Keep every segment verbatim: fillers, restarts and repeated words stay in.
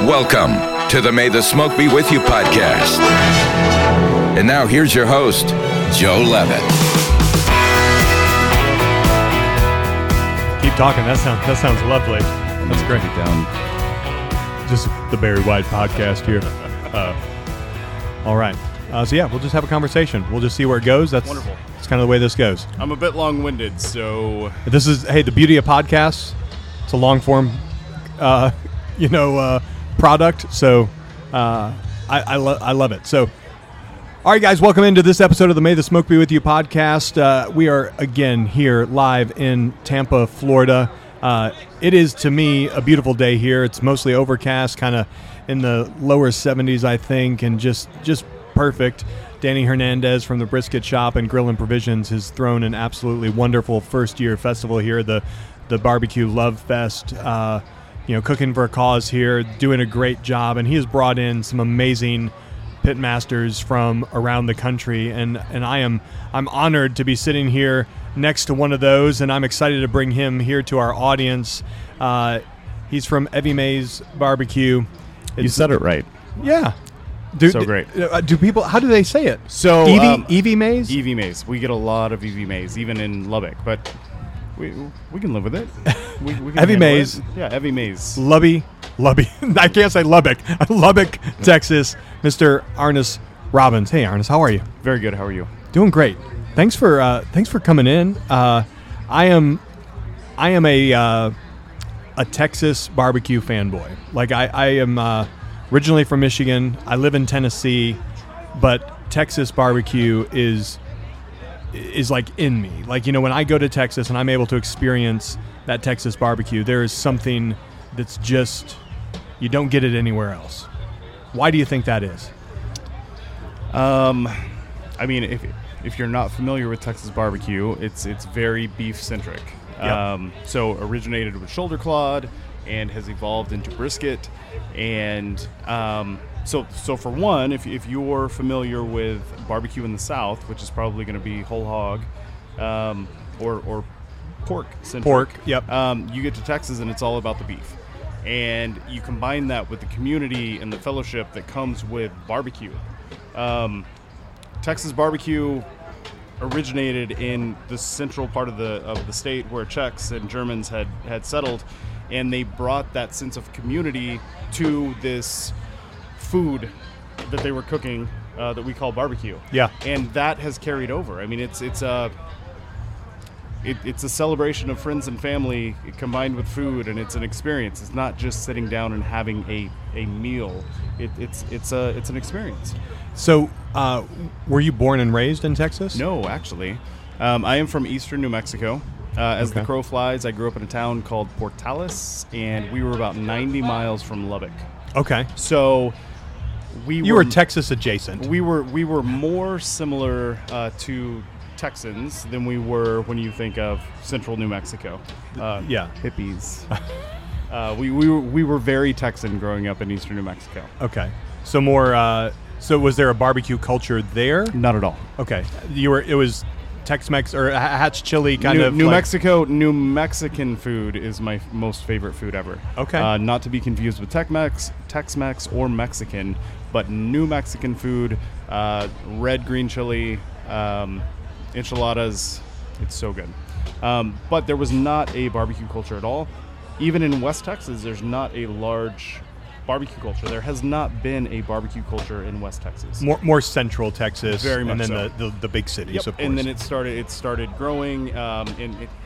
Welcome to the May the Smoke Be With You podcast. And now here's your host, Joe Levitt. Keep talking. That sounds that sounds lovely. That's great. Down. Just the Barry White podcast here. Uh, all right. Uh, so yeah, we'll just have a conversation. We'll just see where it goes. That's Wonderful. That's kind of the way this goes. I'm a bit long-winded, so This is hey, the beauty of podcasts. It's a long form, uh, you know, uh, product. So uh, I I, lo- I love it. So. All right, guys, welcome into this episode of the May the Smoke Be With You podcast. Uh, we are, again, here live in Tampa, Florida. Uh, it is, to me, a beautiful day here. It's mostly overcast, kind of in the lower seventies, I think, and just just perfect. Danny Hernandez from the Brisket Shop and Grill and Provisions has thrown an absolutely wonderful first-year festival here, the, the Barbecue Love Fest. Uh, you know, cooking for a cause here, doing a great job, and he has brought in some amazing pit masters from around the country, and and I am I'm honored to be sitting here next to one of those, and I'm excited to bring him here to our audience. Uh, he's from Evie Mae's Barbecue. It's, you said it right. Yeah. Do, So great. Uh, do people? How do they say it? So Evie um, Evie Mae's. Evie Mays. We get a lot of Evie Mays, even in Lubbock, but we we can live with it. We, we can Evie handle Mays. it. Yeah, Evie Mays. Lubby, Lubby. I can't say Lubbock. Lubbock, Texas. Mister Arnis Robbins. Hey, Arnis, how are you? Very good. How are you? Doing great. Thanks for uh, thanks for coming in. Uh, I am I am a uh, a Texas barbecue fanboy. Like I, I am uh, originally from Michigan. I live in Tennessee, but Texas barbecue is is like in me. Like, you know, when I go to Texas and I'm able to experience that Texas barbecue, there is something that's just, you don't get it anywhere else. Why do you think that is? Um, I mean, if if you're not familiar with Texas barbecue, it's it's very beef centric. Yep. Um, so originated with shoulder clawed and has evolved into brisket, and um, so so for one, if if you're familiar with barbecue in the South, which is probably going to be whole hog, um, or or pork centric. Pork, yep. Um, you get to Texas and it's all about the beef. And you combine that with the community and the fellowship that comes with barbecue. Um, Texas barbecue originated in the central part of the of the state where Czechs and Germans had, had settled, and they brought that sense of community to this food that they were cooking uh, that we call barbecue. Yeah. And that has carried over. I mean, it's it's a It, it's a celebration of friends and family combined with food, and it's an experience. It's not just sitting down and having a, a meal. It, it's it's a it's an experience. So, uh, were you born and raised in Texas? No, actually, um, I am from eastern New Mexico. Uh, as Okay. the crow flies, I grew up in a town called Portales, and we were about ninety miles from Lubbock. Okay. So we You were were Texas adjacent. we were we were more similar uh, to Texans than we were when you think of central New Mexico. Uh, Yeah. hippies. uh, we we were, we were very Texan growing up in eastern New Mexico. Okay. So more. Uh, so was there a barbecue culture there? Not at all. Okay. You were. It was Tex-Mex or H- Hatch Chili kind New, of. New like- Mexico, New Mexican food is my f- most favorite food ever. Okay. Uh, not to be confused with Tex-Mex, Tex-Mex or Mexican, but New Mexican food, uh, red green chili, um, enchiladas. It's so good. Um, but there was not a barbecue culture at all. Even in West Texas, there's not a large barbecue culture. There has not been a barbecue culture in West Texas. More, more central Texas, Very and much then so. the, the the big cities, Yep. of course. And then it started. It started growing. Um, in it,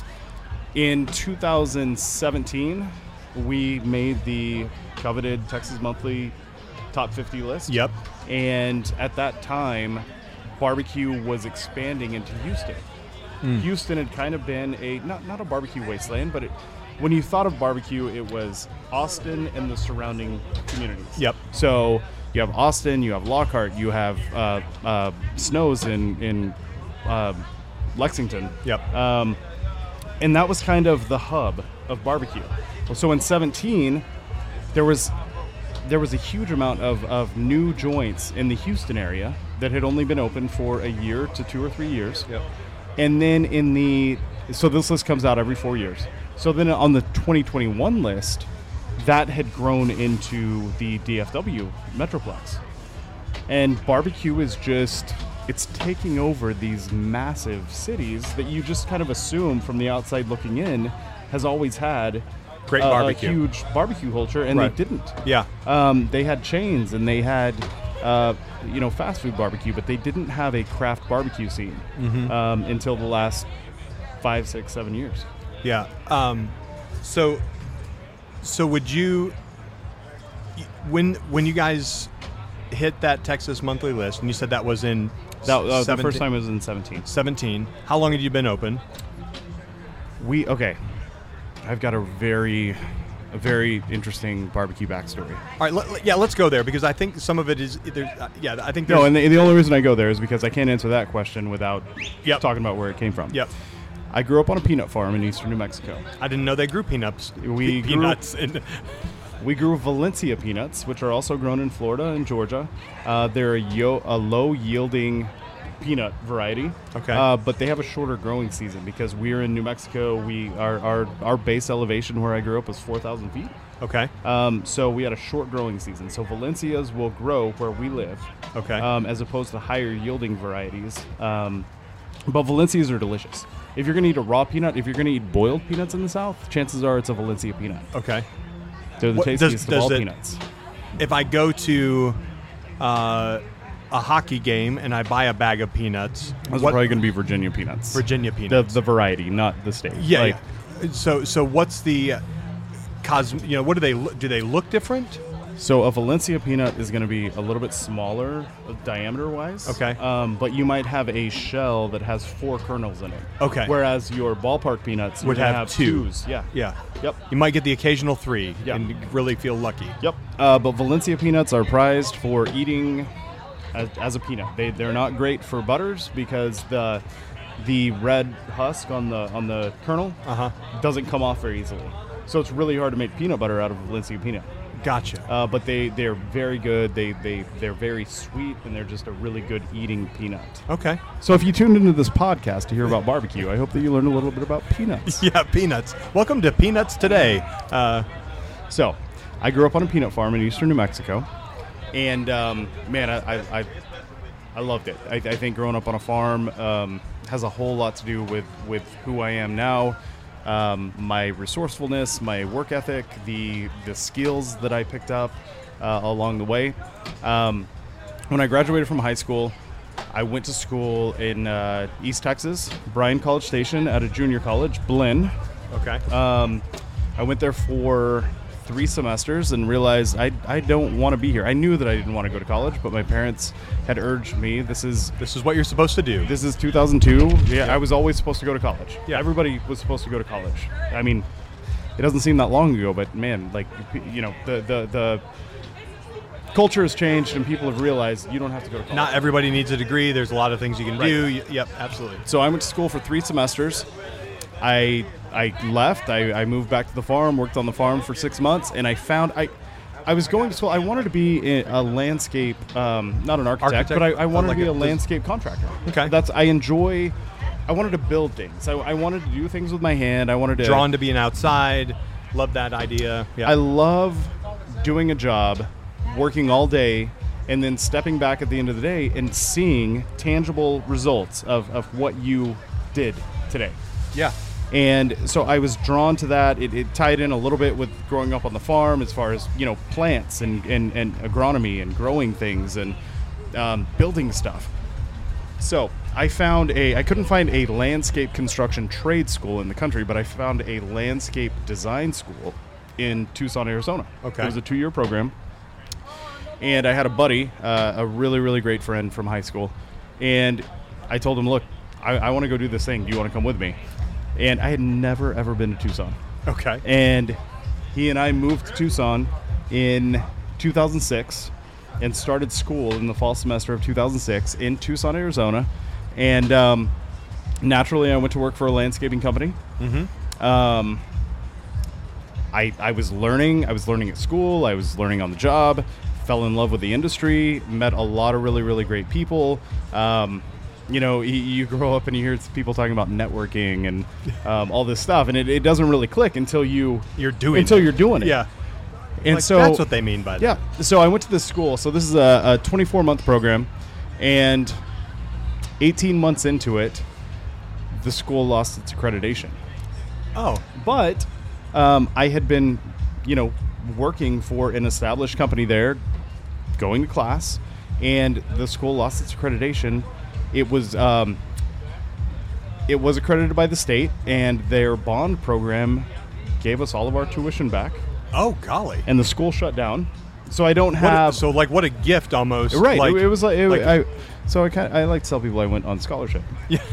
in two thousand seventeen, we made the coveted Texas Monthly Top fifty list. Yep. And at that time, barbecue was expanding into Houston. Mm. Houston had kind of been a not not a barbecue wasteland, but it, when you thought of barbecue, it was Austin and the surrounding communities. Yep. So you have Austin, you have Lockhart, you have uh, uh, Snows in in uh, Lexington. Yep. Um, and that was kind of the hub of barbecue. So in seventeen, there was there was a huge amount of, of new joints in the Houston area that had only been open for a year to two or three years. Yep. And then in the, so this list comes out every four years. So then on the twenty twenty-one list, that had grown into the D F W Metroplex. And barbecue is just, it's taking over these massive cities that you just kind of assume from the outside looking in has always had Great a, barbecue. a huge barbecue culture, and Right. they didn't. Yeah. Um, they had chains and they had, uh, you know, fast food barbecue, but they didn't have a craft barbecue scene Mm-hmm. um, until the last five, six, seven years. Yeah. Um, so, so would you, when when you guys hit that Texas monthly list, and you said that was in That uh, the seventeen first time was in seventeen. seventeen, how long had you been open? We okay. I've got a very, a very interesting barbecue backstory. All right, let, let- yeah, let's go there because I think some of it is, there's, uh, yeah, I think there's, No, and the, the only reason I go there is because I can't answer that question without Yep. talking about where it came from. yep. I grew up on a peanut farm in eastern New Mexico. I didn't know they grew peanuts. We Pe- grew- peanuts. In, We grew Valencia peanuts, which are also grown in Florida and Georgia. Uh, they're a, yo- a low-yielding peanut variety. Okay. Uh, but they have a shorter growing season because we're in New Mexico. We our our, our base elevation where I grew up was four thousand feet. okay. Um, so we had a short growing season. So Valencias will grow where we live, Okay. um, as opposed to higher yielding varieties. Um, but Valencias are delicious. If you're going to eat a raw peanut, if you're going to eat boiled peanuts in the South, chances are it's a Valencia peanut. okay. They're the What- does- tastiest does of all it- peanuts. If I go to uh, a hockey game and I buy a bag of peanuts, Those what- are probably going to be Virginia peanuts. Virginia the peanuts. the variety, not the state. yeah, Like, yeah. So so what's the uh, cos? You know, what do they lo- do? They look different? So a Valencia peanut is going to be a little bit smaller diameter wise. Okay. Um, but you might have a shell that has four kernels in it. Okay. Whereas your ballpark peanuts Would you're gonna have have two. twos. Yeah. Yeah. Yep. You might get the occasional three Yeah. and really feel lucky. Yep. Uh, but Valencia peanuts are prized for eating as, as a peanut. They they're not great for butters because the the red husk on the on the kernel Uh-huh. doesn't come off very easily. So it's really hard to make peanut butter out of a Valencia peanut. Gotcha. Uh, but they they're very good. They they they're very sweet and they're just a really good eating peanut. Okay. So if you tuned into this podcast to hear about barbecue, I hope that you learned a little bit about peanuts. Yeah, peanuts. Welcome to Peanuts Today. Uh, So, I grew up on a peanut farm in eastern New Mexico, and um, man, I, I, I, I loved it. I, I think growing up on a farm um, has a whole lot to do with, with who I am now, um, my resourcefulness, my work ethic, the the skills that I picked up uh, along the way. Um, when I graduated from high school, I went to school in uh, East Texas, Bryan College Station, at a junior college, Blinn. okay. Um, I went there for three semesters and realized I, I don't want to be here. I knew that I didn't want to go to college, but my parents had urged me. This is This is what you're supposed to do. this is two thousand two. Yeah, I was always supposed to go to college. Yeah. Everybody was supposed to go to college. I mean, it doesn't seem that long ago, but man, like, you know, the the, the culture has changed and people have realized you don't have to go to college. Not everybody needs a degree. There's a lot of things you can Right. do. Y- Yep, absolutely. So I went to school for three semesters. I I left. I, I moved back to the farm, worked on the farm for six months, and I found I I was going to school. I wanted to be in a landscape, um, not an architect, Architect? but I, I wanted Oh, like to be a a, des- landscape contractor. Okay. That's I enjoy. I wanted to build things. I, I wanted to do things with my hand. I wanted to Drawn to being outside. Love that idea. Yeah. I love doing a job, working all day, and then stepping back at the end of the day and seeing tangible results of, of what you did today. yeah. And so I was drawn to that. It, it tied in a little bit with growing up on the farm as far as, you know, plants and, and, and agronomy and growing things and um, building stuff. So I found a, I couldn't find a landscape construction trade school in the country, but I found a landscape design school in Tucson, Arizona. Okay. It was a two-year program. And I had a buddy, uh, a really, really great friend from high school. And I told him, look, I, I want to go do this thing. Do you want to come with me? And I had never, ever been to Tucson. Okay. And he and I moved to Tucson in two thousand six and started school in the fall semester of two thousand six in Tucson, Arizona. And um, naturally, I went to work for a landscaping company. Mm-hmm. Um, I, I was learning. I was learning at school. I was learning on the job. Fell in love with the industry. Met a lot of really, really great people. Um, you know, you, you grow up and you hear people talking about networking and um, all this stuff, and it, it doesn't really click until you You're doing until it. you're doing it. Yeah. And like, so that's what they mean by that. Yeah. So I went to this school. So this is a, a twenty-four month program, and eighteen months into it, the school lost its accreditation. Oh. But um, I had been, you know, working for an established company there, going to class, and the school lost its accreditation. It was um, it was accredited by the state, and their bond program gave us all of our tuition back. Oh, golly. And the school shut down. So I don't What have a, so like what a gift almost. right. Like, it, it was like, it, like I. So I kind I like to tell people I went on scholarship. Yeah.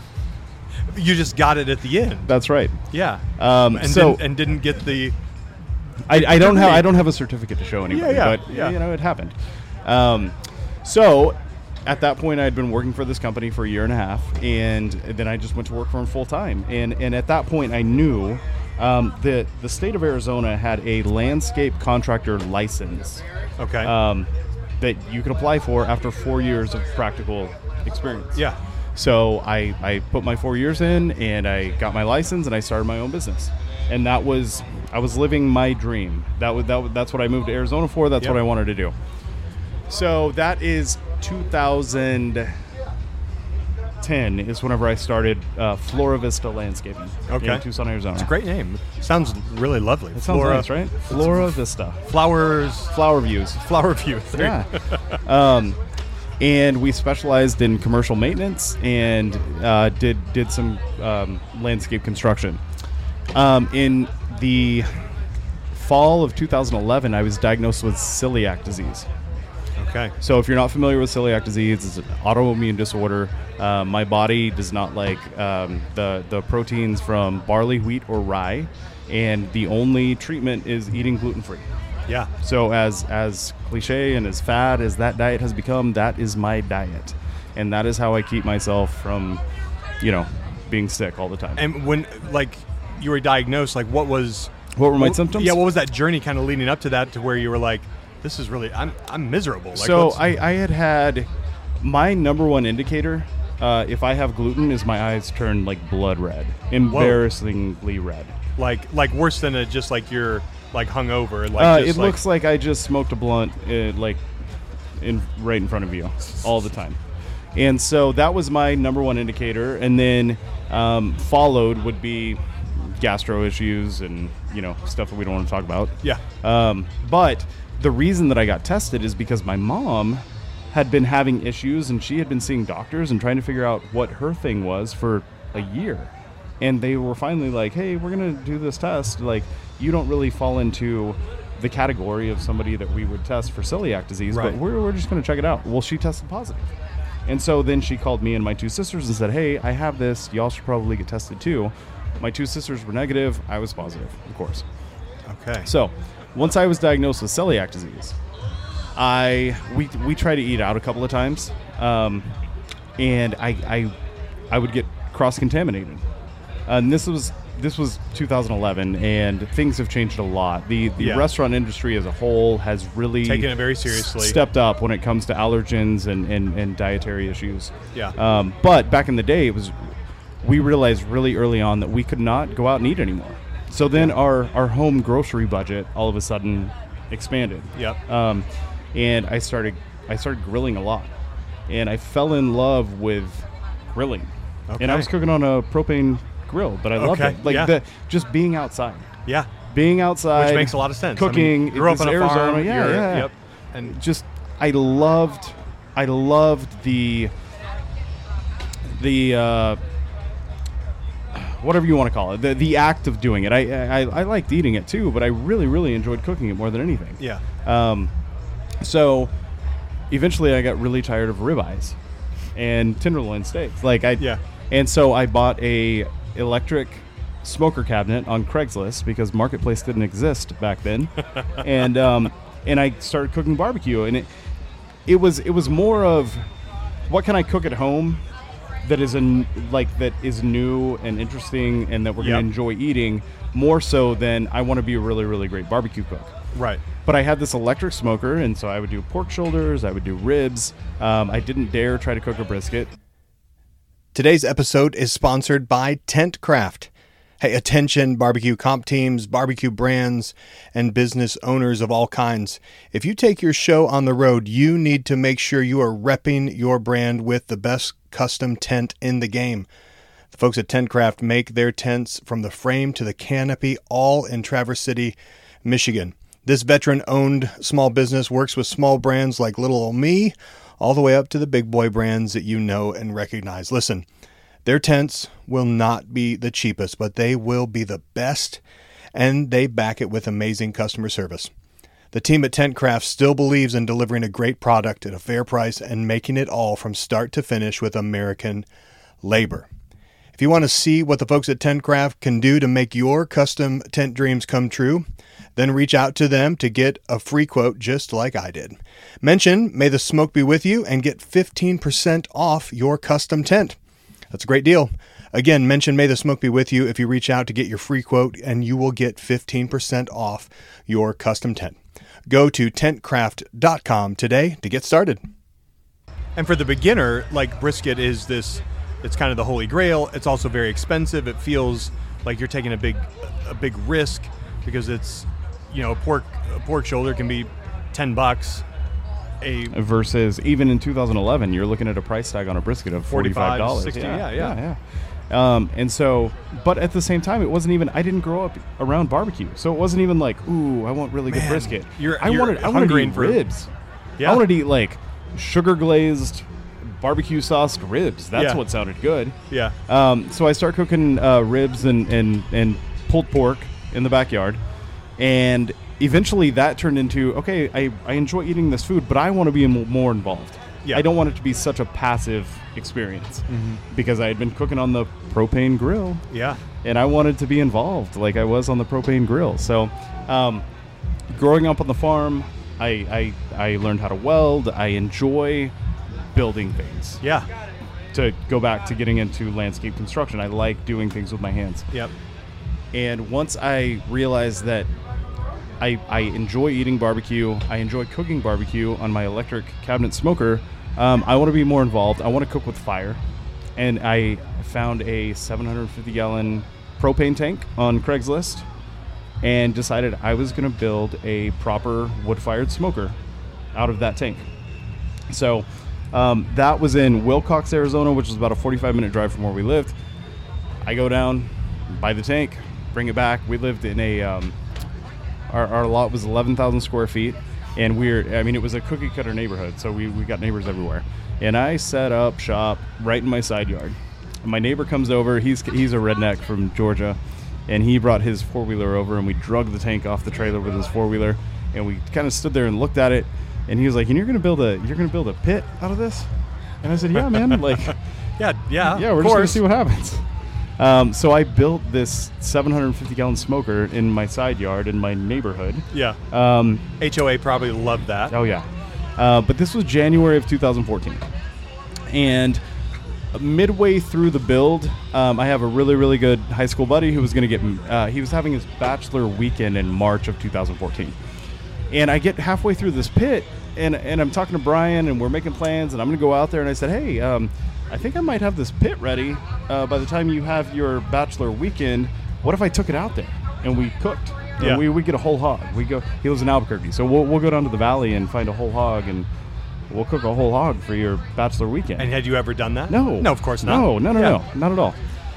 You just got it at the end. That's right. Yeah. Um, and so didn't, and didn't get the. I, I don't have degree. I don't have a certificate to show anybody, Yeah, yeah, but yeah. you know it happened. Um, so at that point, I had been working for this company for a year and a half, and then I just went to work for them full time. And and at that point, I knew um, that the state of Arizona had a landscape contractor license Okay. um, that you could apply for after four years of practical experience. yeah. So I, I put my four years in, and I got my license, and I started my own business. And that was, I was living my dream. That was, that was, that's what I moved to Arizona for. That's Yep. what I wanted to do. So that is two thousand ten is whenever I started uh, Flora Vista Landscaping Okay. in Tucson, Arizona. It's a great name. Sounds really lovely. It sounds nice, right? Flora Vista. Flowers, Flower views. flower view. There Yeah. um, and we specialized in commercial maintenance and uh, did did some um, landscape construction. Um, in the fall of two thousand eleven, I was diagnosed with celiac disease. Okay. So if you're not familiar with celiac disease, it's an autoimmune disorder. Uh, my body does not like um, the, the proteins from barley, wheat, or rye, and the only treatment is eating gluten-free. Yeah. So as as cliche and as fad as that diet has become, that is my diet. And that is how I keep myself from, you know, being sick all the time. And when like you were diagnosed, like what was What were my what- symptoms? Yeah, what was that journey kind of leading up to that to where you were like, this is really I'm I'm miserable. Like, so what's- I, I had had my number one indicator, uh, if I have gluten, is my eyes turn like blood red, embarrassingly red. like like worse than a, just like you're like hungover. Like Uh, just it like, looks like I just smoked a blunt, uh, like in right in front of you all the time, and so that was my number one indicator. And then um, followed would be gastro issues and you know stuff that we don't want to talk about. yeah. Um, but the reason that I got tested is because my mom had been having issues, and she had been seeing doctors and trying to figure out what her thing was for a year. And they were finally like, hey, we're going to do this test. Like, you don't really fall into the category of somebody that we would test for celiac disease, Right. but we're, we're just going to check it out. Well, she tested positive. And so then she called me and my two sisters and said, hey, I have this. Y'all should probably get tested too. My two sisters were negative. I was positive, of course. Okay. So once I was diagnosed with celiac disease, I we we tried to eat out a couple of times, um, and I, I I would get cross contaminated. And this was this was two thousand eleven, and things have changed a lot. The the Yeah. restaurant industry as a whole has really Taken it very seriously. stepped up when it comes to allergens and, and, and dietary issues. Yeah. Um, but back in the day, it was we realized really early on that we could not go out and eat anymore. So then our, our home grocery budget all of a sudden expanded. Yep. Um, and I started I started grilling a lot, and I fell in love with grilling. And Okay. I was cooking on a propane grill, but I loved Okay, it. Like yeah. the just being outside, Yeah. being outside, Which makes a lot of sense. Cooking, I mean, grew it up was on a Arizona, farm. yeah, you're- yeah. Yep. And Just I loved, I loved the the. Uh, whatever you want to call it, the the act of doing it. I, I I liked eating it too, but I really really enjoyed cooking it more than anything. yeah. Um, so eventually I got really tired of ribeyes and tenderloin steaks. Like I Yeah. and so I bought a electric smoker cabinet on Craigslist because Marketplace didn't exist back then, and um, and I started cooking barbecue, and it it was it was more of what can I cook at home that is a n- like that is new and interesting and that we're Yep. gonna enjoy eating more so than I want to be a really really great barbecue cook. Right. But I had this electric smoker, and so I would do pork shoulders, I would do ribs. Um, I didn't dare try to cook a brisket. Today's episode is sponsored by Tent Craft. Hey, attention barbecue comp teams, barbecue brands, and business owners of all kinds. If you take your show on the road, you need to make sure you are repping your brand with the best custom tent in the game. The folks at TentCraft make their tents from the frame to the canopy, all in Traverse City, Michigan. This veteran-owned small business works with small brands like Little Ol' Me, all the way up to the big boy brands that you know and recognize. Listen, their tents will not be the cheapest, but they will be the best, and they back it with amazing customer service. The team at TentCraft still believes in delivering a great product at a fair price and making it all from start to finish with American labor. If you want to see what the folks at TentCraft can do to make your custom tent dreams come true, then reach out to them to get a free quote just like I did. Mention May the Smoke Be With You and get fifteen percent off your custom tent. That's a great deal. Again, mention May the Smoke Be With You if you reach out to get your free quote, and you will get fifteen percent off your custom tent. Go to tent craft dot com today to get started. And for the beginner, like, brisket is this, it's kind of the holy grail. It's also very expensive. It feels like you're taking a big a big risk because it's, you know, a pork a pork shoulder can be ten bucks. A versus even in two thousand eleven, you're looking at a price tag on a brisket of forty-five dollars. sixty, yeah, yeah, yeah. yeah, yeah. Um, and so, but at the same time, it wasn't even, I didn't grow up around barbecue. So it wasn't even like, ooh, I want really Man, good brisket. You're, I you're wanted, I wanted to eat for ribs. Yeah. I wanted to eat like sugar glazed, barbecue sauced ribs. That's Yeah. what sounded good. Yeah. Um, so I start cooking uh, ribs and, and, and pulled pork in the backyard. And eventually that turned into, okay, I, I enjoy eating this food, but I want to be m- more involved. Yeah. I don't want it to be such a passive experience Mm-hmm. because I had been cooking on the propane grill Yeah. and I wanted to be involved like I was on the propane grill. So um, growing up on the farm, I, I, I learned how to weld. I enjoy building things. Yeah. To go back to getting into landscape construction, I like doing things with my hands. Yep. And once I realized that I, I enjoy eating barbecue, I enjoy cooking barbecue on my electric cabinet smoker, um, I want to be more involved. I want to cook with fire. And I found a seven hundred fifty gallon propane tank on Craigslist and decided I was going to build a proper wood-fired smoker out of that tank. So um, that was in Wilcox, Arizona, which was about a forty-five minute drive from where we lived. I go down, buy the tank, bring it back. We lived in a... Um, Our, our lot was eleven thousand square feet, and we're, I mean, it was a cookie cutter neighborhood, so we, we got neighbors everywhere. And I set up shop right in my side yard. And my neighbor comes over, he's he's a redneck from Georgia, and he brought his four-wheeler over, and we drug the tank off the trailer with his four-wheeler, and we kind of stood there and looked at it, and he was like, and you're going to build a, you're going to build a pit out of this? And I said, yeah, man, like, Yeah. Yeah. yeah, we're just going to see what happens. Um, so I built this seven hundred fifty gallon smoker in my side yard in my neighborhood. Yeah. Um, H O A probably loved that. oh, yeah. Uh, but this was January of two thousand fourteen. And midway through the build, um, I have a really, really good high school buddy who was going to get, uh, he was having his bachelor weekend in March of two thousand fourteen. And I get halfway through this pit, and, and I'm talking to Brian, and we're making plans, and I'm going to go out there, and I said, hey, um, I think I might have this pit ready uh, by the time you have your bachelor weekend. What if I took it out there and we cooked? And Yeah. we, we get a whole hog. We go. He lives in Albuquerque, so we'll we'll go down to the valley and find a whole hog, and we'll cook a whole hog for your bachelor weekend. And had you ever done that? no, No, of course not. No, no, no, Yeah. no, not at all.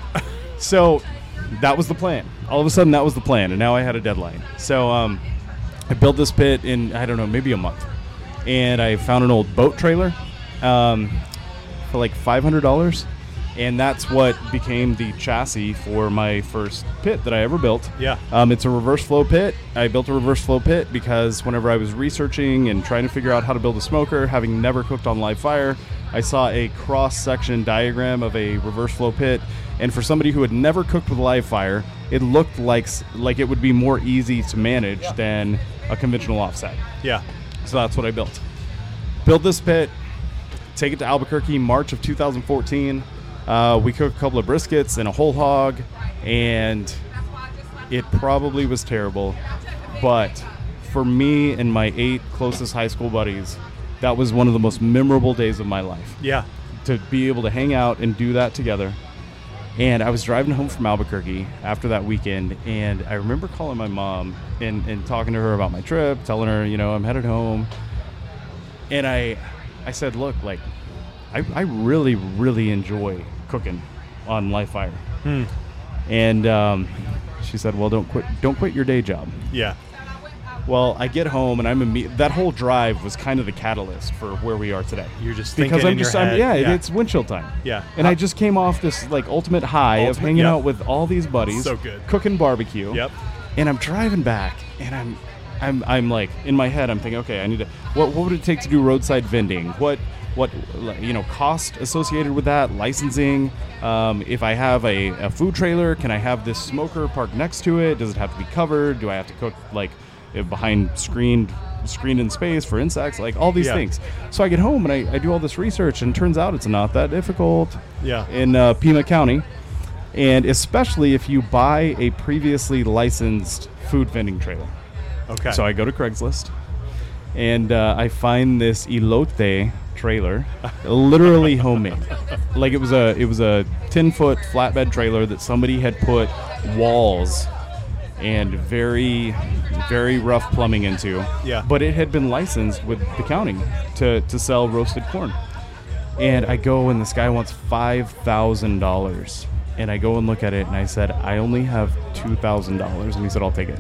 So that was the plan. All of a sudden, that was the plan, and now I had a deadline. So um, I built this pit in, I don't know, maybe a month, and I found an old boat trailer. Um, for like five hundred dollars, and that's what became the chassis for my first pit that I ever built. Yeah. Um, it's a reverse flow pit. I built a reverse flow pit because whenever I was researching and trying to figure out how to build a smoker, having never cooked on live fire, I saw a cross-section diagram of a reverse flow pit, and for somebody who had never cooked with live fire, it looked like like it would be more easy to manage yeah. than a conventional offset. Yeah. So that's what I built. Build this pit, take it to Albuquerque, March of two thousand fourteen. Uh, we cooked a couple of briskets and a whole hog, and it probably was terrible. But for me and my eight closest high school buddies, that was one of the most memorable days of my life. Yeah. To be able to hang out and do that together. And I was driving home from Albuquerque after that weekend, and I remember calling my mom and, and talking to her about my trip, telling her, you know, I'm headed home. And I I said, look, like, I, I really, really enjoy cooking on live fire. Hmm. And um, she said, well, don't quit don't quit your day job. Yeah. Well, I get home, and I'm imme- that whole drive was kind of the catalyst for where we are today. You're just because thinking I'm in just your I'm, head. yeah, Yeah. it's windshield time. Yeah. And I just came off this like ultimate high of Ultimate- hanging yep. out with all these buddies, So good. cooking barbecue. Yep. And I'm driving back, and I'm I'm I'm like in my head I'm thinking, okay, I need to what what would it take to do roadside vending? What what you know cost associated with that, licensing. Um, if I have a, a food trailer, can I have this smoker parked next to it? Does it have to be covered? Do I have to cook like behind screened screened in space for insects, like all these Yeah. things? So I get home and I, I do all this research, and it turns out it's not that difficult. Yeah. In uh, Pima County, and especially if you buy a previously licensed food vending trailer. Okay. So I go to Craigslist, and uh, I find this elote trailer, literally homemade. Like it was a it was a ten foot flatbed trailer that somebody had put walls and very, very rough plumbing into. Yeah. But it had been licensed with the county to, to sell roasted corn. And I go, and this guy wants five thousand dollars. And I go and look at it, and I said, I only have two thousand dollars. And he said, I'll take it.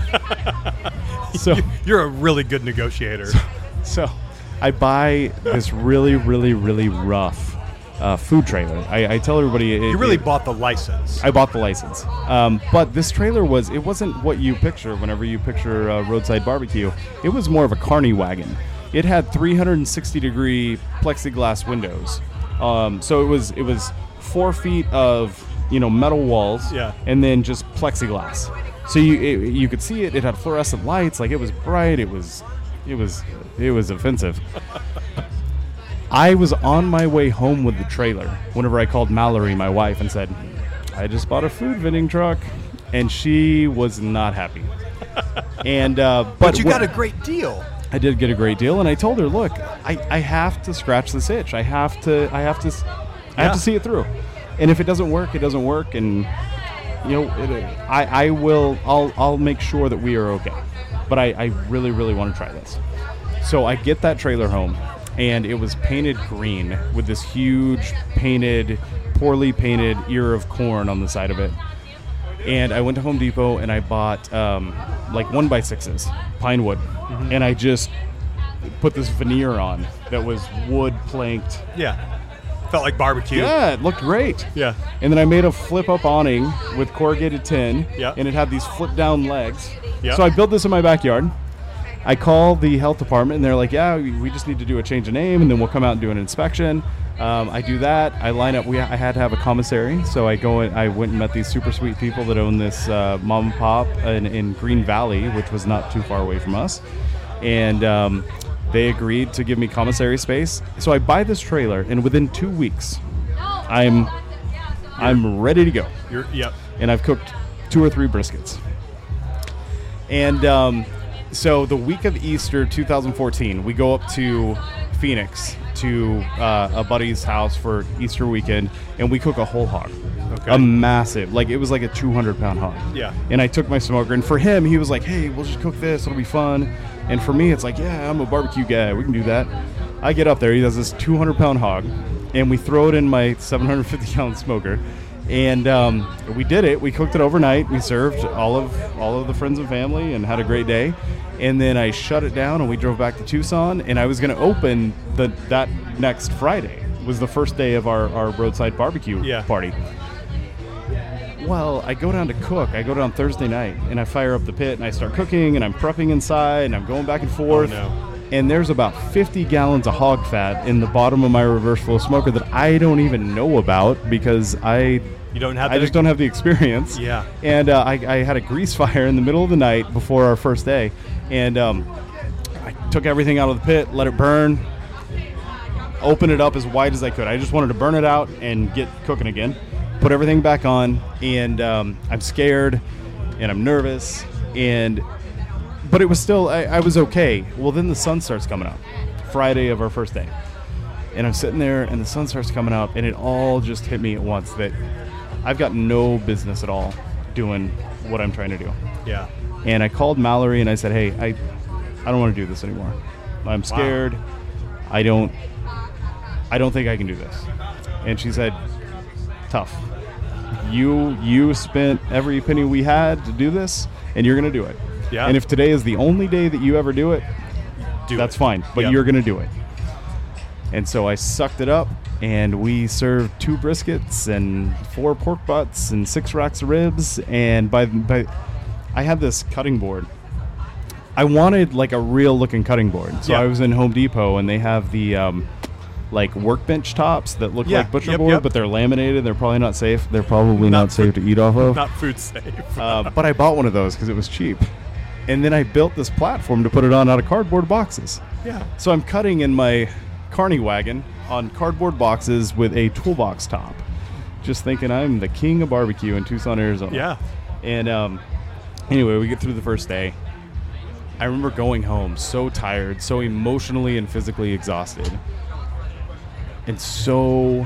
So You're a really good negotiator. So I buy this really, really, really rough uh, food trailer. I, I tell everybody it, You really it, bought the license. I bought the license, um, but this trailer was it wasn't what you picture whenever you picture uh, roadside barbecue. It was more of a carny wagon. It had three hundred sixty degree plexiglass windows, um, so it was it was four feet of you know metal walls, Yeah. and then just plexiglass. So you it, you could see it. It had fluorescent lights. Like it was bright. It was it was it was offensive. I was on my way home with the trailer whenever I called Mallory, my wife, and said, I just bought a food vending truck, and she was not happy. And uh, but, But you what- got a great deal. I did get a great deal, and I told her, look, I, I have to scratch this itch. I have to I have to s- I have Yeah. to see it through. And if it doesn't work, it doesn't work, and you know, it, I I will I'll I'll make sure that we are okay. But I, I really really want to try this. So I get that trailer home, and it was painted green with this huge painted, poorly painted ear of corn on the side of it. And I went to Home Depot and I bought um, like one by sixes, pine wood, Mm-hmm. and I just put this veneer on that was wood planked. Yeah. Felt like barbecue. Yeah, it looked great. Yeah. And then I made a flip-up awning with corrugated tin, Yeah. and it had these flip-down legs. Yeah. So I built this in my backyard. I call the health department, and they're like, yeah, we we just need to do a change of name, and then we'll come out and do an inspection. Um, I do that. I line up. We I had to have a commissary, so I go and I went and met these super sweet people that own this uh, mom and pop in, in Green Valley, which was not too far away from us, and um, they agreed to give me commissary space. So I buy this trailer, and within two weeks, I'm I'm ready to go, You're, yep. and I've cooked two or three briskets. And um, so the week of Easter two thousand fourteen, we go up to Phoenix to uh, a buddy's house for Easter weekend, and we cook a whole hog. Okay. A massive, like it was like a two hundred pound hog. Yeah. And I took my smoker, and for him, he was like, hey, we'll just cook this, it'll be fun. And for me, it's like, yeah, I'm a barbecue guy, we can do that. I get up there, he does this two hundred pound hog, and we throw it in my seven hundred fifty gallon smoker. And um, we did it. We cooked it overnight. We served all of all of the friends and family and had a great day. And then I shut it down, and we drove back to Tucson. And I was going to open the that next Friday was the first day of our, our roadside barbecue Yeah. party. Well, I go down to cook. I go down Thursday night, and I fire up the pit, and I start cooking, and I'm prepping inside, and I'm going back and forth. Oh, no. And there's about fifty gallons of hog fat in the bottom of my reverse flow smoker that I don't even know about because I You don't have I the- just don't have the experience. Yeah. And uh, I, I had a grease fire in the middle of the night before our first day, and um, I took everything out of the pit, let it burn, open it up as wide as I could. I just wanted to burn it out and get cooking again. Put everything back on, and um, I'm scared, and I'm nervous, and but it was still I, I was okay. Well, then the sun starts coming up, Friday of our first day, and I'm sitting there, and the sun starts coming up, and it all just hit me at once that I've got no business at all doing what I'm trying to do. Yeah. And I called Mallory and I said, hey, I, I don't want to do this anymore. I'm scared. Wow. I don't, I don't think I can do this. And she said, tough. You, you spent every penny we had to do this, and you're going to do it. Yeah. And if today is the only day that you ever do it, do that's it. fine, but yep. you're going to do it. And so I sucked it up, and we served two briskets and four pork butts and six racks of ribs. And by by, I had this cutting board. I wanted like a real looking cutting board. So yeah. I was in Home Depot, and they have the um, like workbench tops that look yeah. like butcher yep, board, yep. but they're laminated. They're probably not safe. They're probably not, not safe to eat off of. Not food safe. uh, but I bought one of those because it was cheap. And then I built this platform to put it on out of cardboard boxes. Yeah. So I'm cutting in my carny wagon on cardboard boxes with a toolbox top. Just thinking I'm the king of barbecue in Tucson, Arizona. Yeah. And um, anyway, we get through the first day. I remember going home so tired, so emotionally and physically exhausted, and so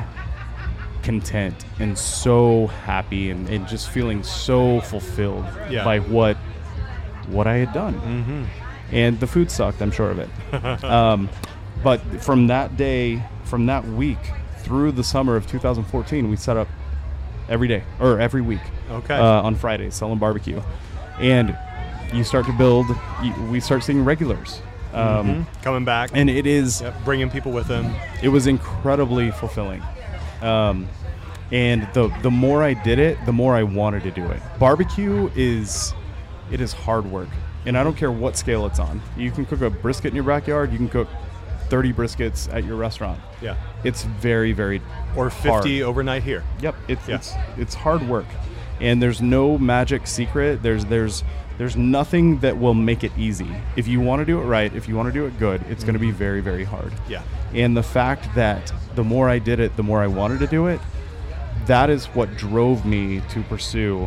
content and so happy and, and just feeling so fulfilled yeah. by what what I had done. Mm-hmm. And the food sucked, I'm sure of it. um, but from that day, from that week through the summer of two thousand fourteen, we set up every day or every week okay. uh, on Fridays selling barbecue. And you start to build, you, we start seeing regulars. Um, mm-hmm. Coming back. And it is... Yep, bringing people with them. It was incredibly fulfilling. Um, and the the more I did it, the more I wanted to do it. Barbecue is... It is hard work, and I don't care what scale it's on. You can cook a brisket in your backyard. You can cook thirty briskets at your restaurant. Yeah, it's very, very or fifty hard. Overnight here. Yep, it's yeah. it's it's hard work, and there's no magic secret. There's there's there's nothing that will make it easy. If you want to do it right, if you want to do it good, it's mm-hmm. going to be very, very hard. Yeah, and the fact that the more I did it, the more I wanted to do it, that is what drove me to pursue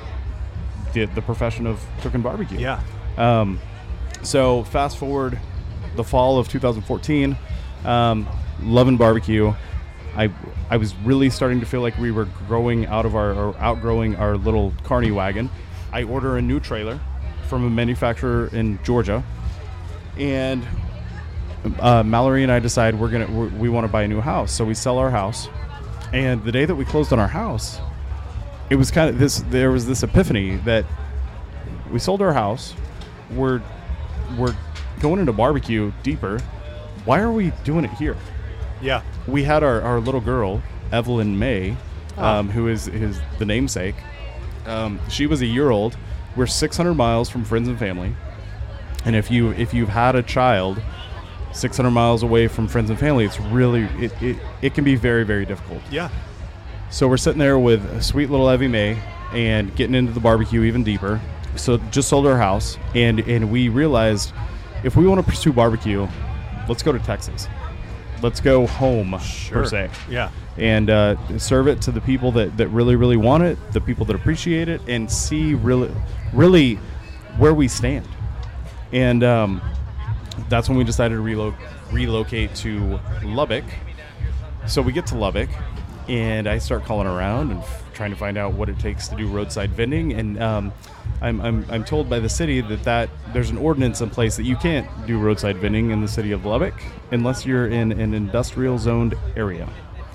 The, the profession of cooking barbecue. Yeah. Um, so fast forward the fall of two thousand fourteen, um, loving barbecue. I I was really starting to feel like we were growing out of our, or outgrowing our little carny wagon. I order a new trailer from a manufacturer in Georgia, and uh, Mallory and I decide we're gonna we're, we want to buy a new house. So we sell our house, and the day that we closed on our house, it was kind of this, there was this epiphany that we sold our house. We're, we're going into barbecue deeper. Why are we doing it here? Yeah. We had our, our little girl, Evelyn May, oh. um, who is, is the namesake. Um, she was a year old. We're six hundred miles from friends and family. And if you, if you've had a child six hundred miles away from friends and family, it's really, it, it, it can be very, very difficult. Yeah. So we're sitting there with a sweet little Evie May and getting into the barbecue even deeper. So just sold our house, and, and we realized if we want to pursue barbecue, let's go to Texas. Let's go home, sure. per se. Yeah. And uh, serve it to the people that, that really, really want it, the people that appreciate it, and see really, really where we stand. And um, that's when we decided to relo- relocate to Lubbock. So we get to Lubbock, and I start calling around and f- trying to find out what it takes to do roadside vending. And um, I'm, I'm I'm told by the city that, that there's an ordinance in place that you can't do roadside vending in the city of Lubbock unless you're in an industrial zoned area.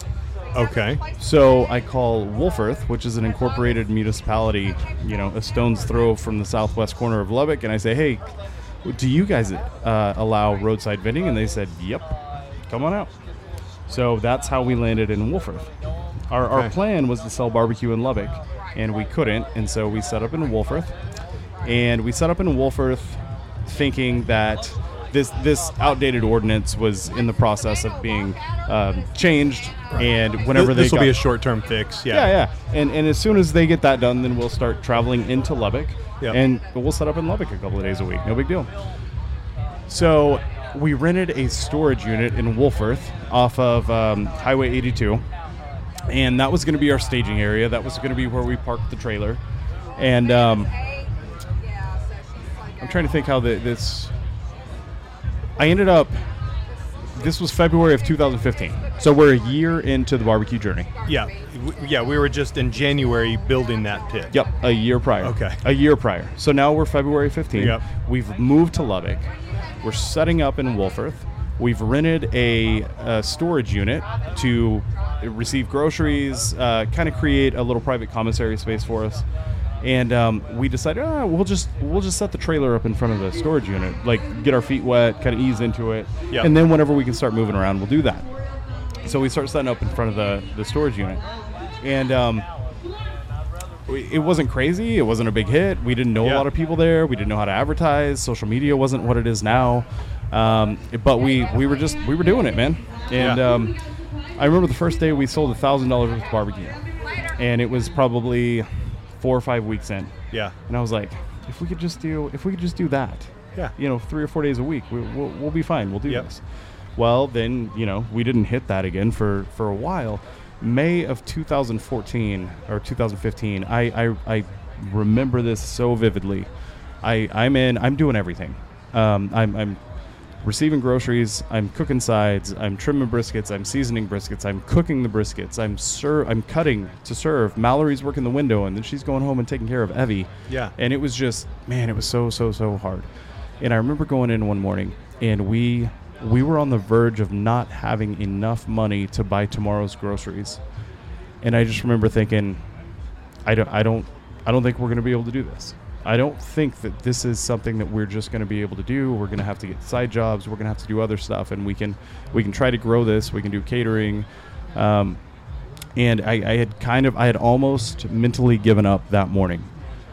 Okay. So I call Wolfforth, which is an incorporated municipality, you know, a stone's throw from the southwest corner of Lubbock, and I say, hey, do you guys uh, allow roadside vending? And they said, yep, come on out. So that's how we landed in Wolfforth. Our, okay. our plan was to sell barbecue in Lubbock, and we couldn't, and so we set up in Wolfforth. And we set up in Wolfforth thinking that this this outdated ordinance was in the process of being um, changed, right. and whenever this they will got, be a short-term fix. Yeah, yeah, yeah. And and as soon as they get that done, then we'll start traveling into Lubbock, yep. and we'll set up in Lubbock a couple of days a week. No big deal. So we rented a storage unit in Wolfforth off of um, Highway eighty-two, and that was going to be our staging area. That was going to be where we parked the trailer. And um, I'm trying to think how the, this... I ended up... this was February of two thousand fifteen. So we're a year into the barbecue journey. Yeah, w- yeah. We were just in January building that pit. Yep, a year prior. Okay. A year prior. So now we're February fifteenth. Yep. We've moved to Lubbock. We're setting up in Wolfforth. We've rented a, a storage unit to receive groceries, uh, kind of create a little private commissary space for us. And um, we decided, oh, we'll just we'll just set the trailer up in front of the storage unit, like get our feet wet, kind of ease into it, Yep. and then whenever we can start moving around, we'll do that. So we start setting up in front of the, the storage unit, and um, we, it wasn't crazy. It wasn't a big hit. We didn't know Yeah. a lot of people there. We didn't know how to advertise. Social media wasn't what it is now, um, but we we were just we were doing it, man. And Yeah. um, I remember the first day we sold a thousand dollars worth of barbecue, and it was probably four or five weeks in. Yeah. And I was like, if we could just do, if we could just do that, Yeah. you know, three or four days a week, we, we'll, we'll be fine. We'll do Yep. this. Well, then, you know, we didn't hit that again for, for a while. May of two thousand fourteen or two thousand fifteen, I, I, I remember this so vividly. I, I'm in, I'm doing everything. Um, I'm, I'm receiving groceries, I'm cooking sides, I'm trimming briskets, I'm seasoning briskets, I'm cooking the briskets, I'm ser- I'm cutting to serve. Mallory's working the window, and then she's going home and taking care of Evie. Yeah. And it was just, man, it was so, so, so hard. And I remember going in one morning, and we we were on the verge of not having enough money to buy tomorrow's groceries. And I just remember thinking, I don't, I don't, I don't think we're going to be able to do this. I don't think that this is something that we're just going to be able to do. We're going to have to get side jobs. We're going to have to do other stuff, and we can we can try to grow this. We can do catering, um, and I, I had kind of I had almost mentally given up that morning.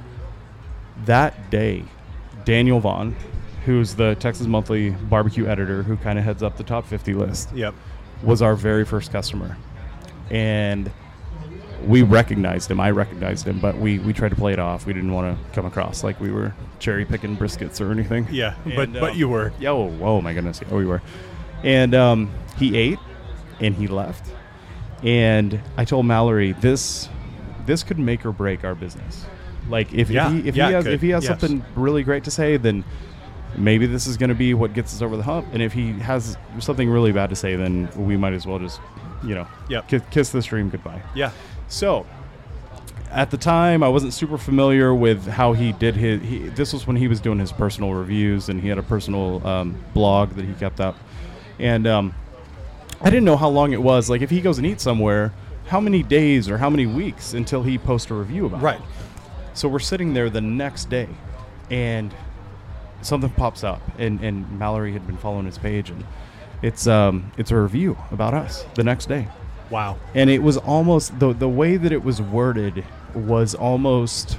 That day, Daniel Vaughn, who's the Texas Monthly barbecue editor, who kind of heads up the top fifty list, Yep. was our very first customer, and we recognized him. I recognized him, but we, we tried to play it off. We didn't want to come across like we were cherry picking briskets or anything. Yeah. And, but but um, you were. Yeah, oh, oh my goodness. Oh, we were. And um, he ate, and he left. And I told Mallory, this this could make or break our business. Like if, Yeah, if he if yeah, he it has could, if he has yes. something really great to say, then maybe this is going to be what gets us over the hump. And if he has something really bad to say, then we might as well just, you know, Yep. kiss, kiss this dream goodbye. Yeah. So, at the time, I wasn't super familiar with how he did his. He, this was when he was doing his personal reviews, and he had a personal um, blog that he kept up. And um, I didn't know how long it was. Like, if he goes and eats somewhere, how many days or how many weeks until he posts a review about Right. it? So we're sitting there the next day, and something pops up, and, and Mallory had been following his page, and it's um it's a review about us the next day. Wow. And it was almost, the the way that it was worded was almost,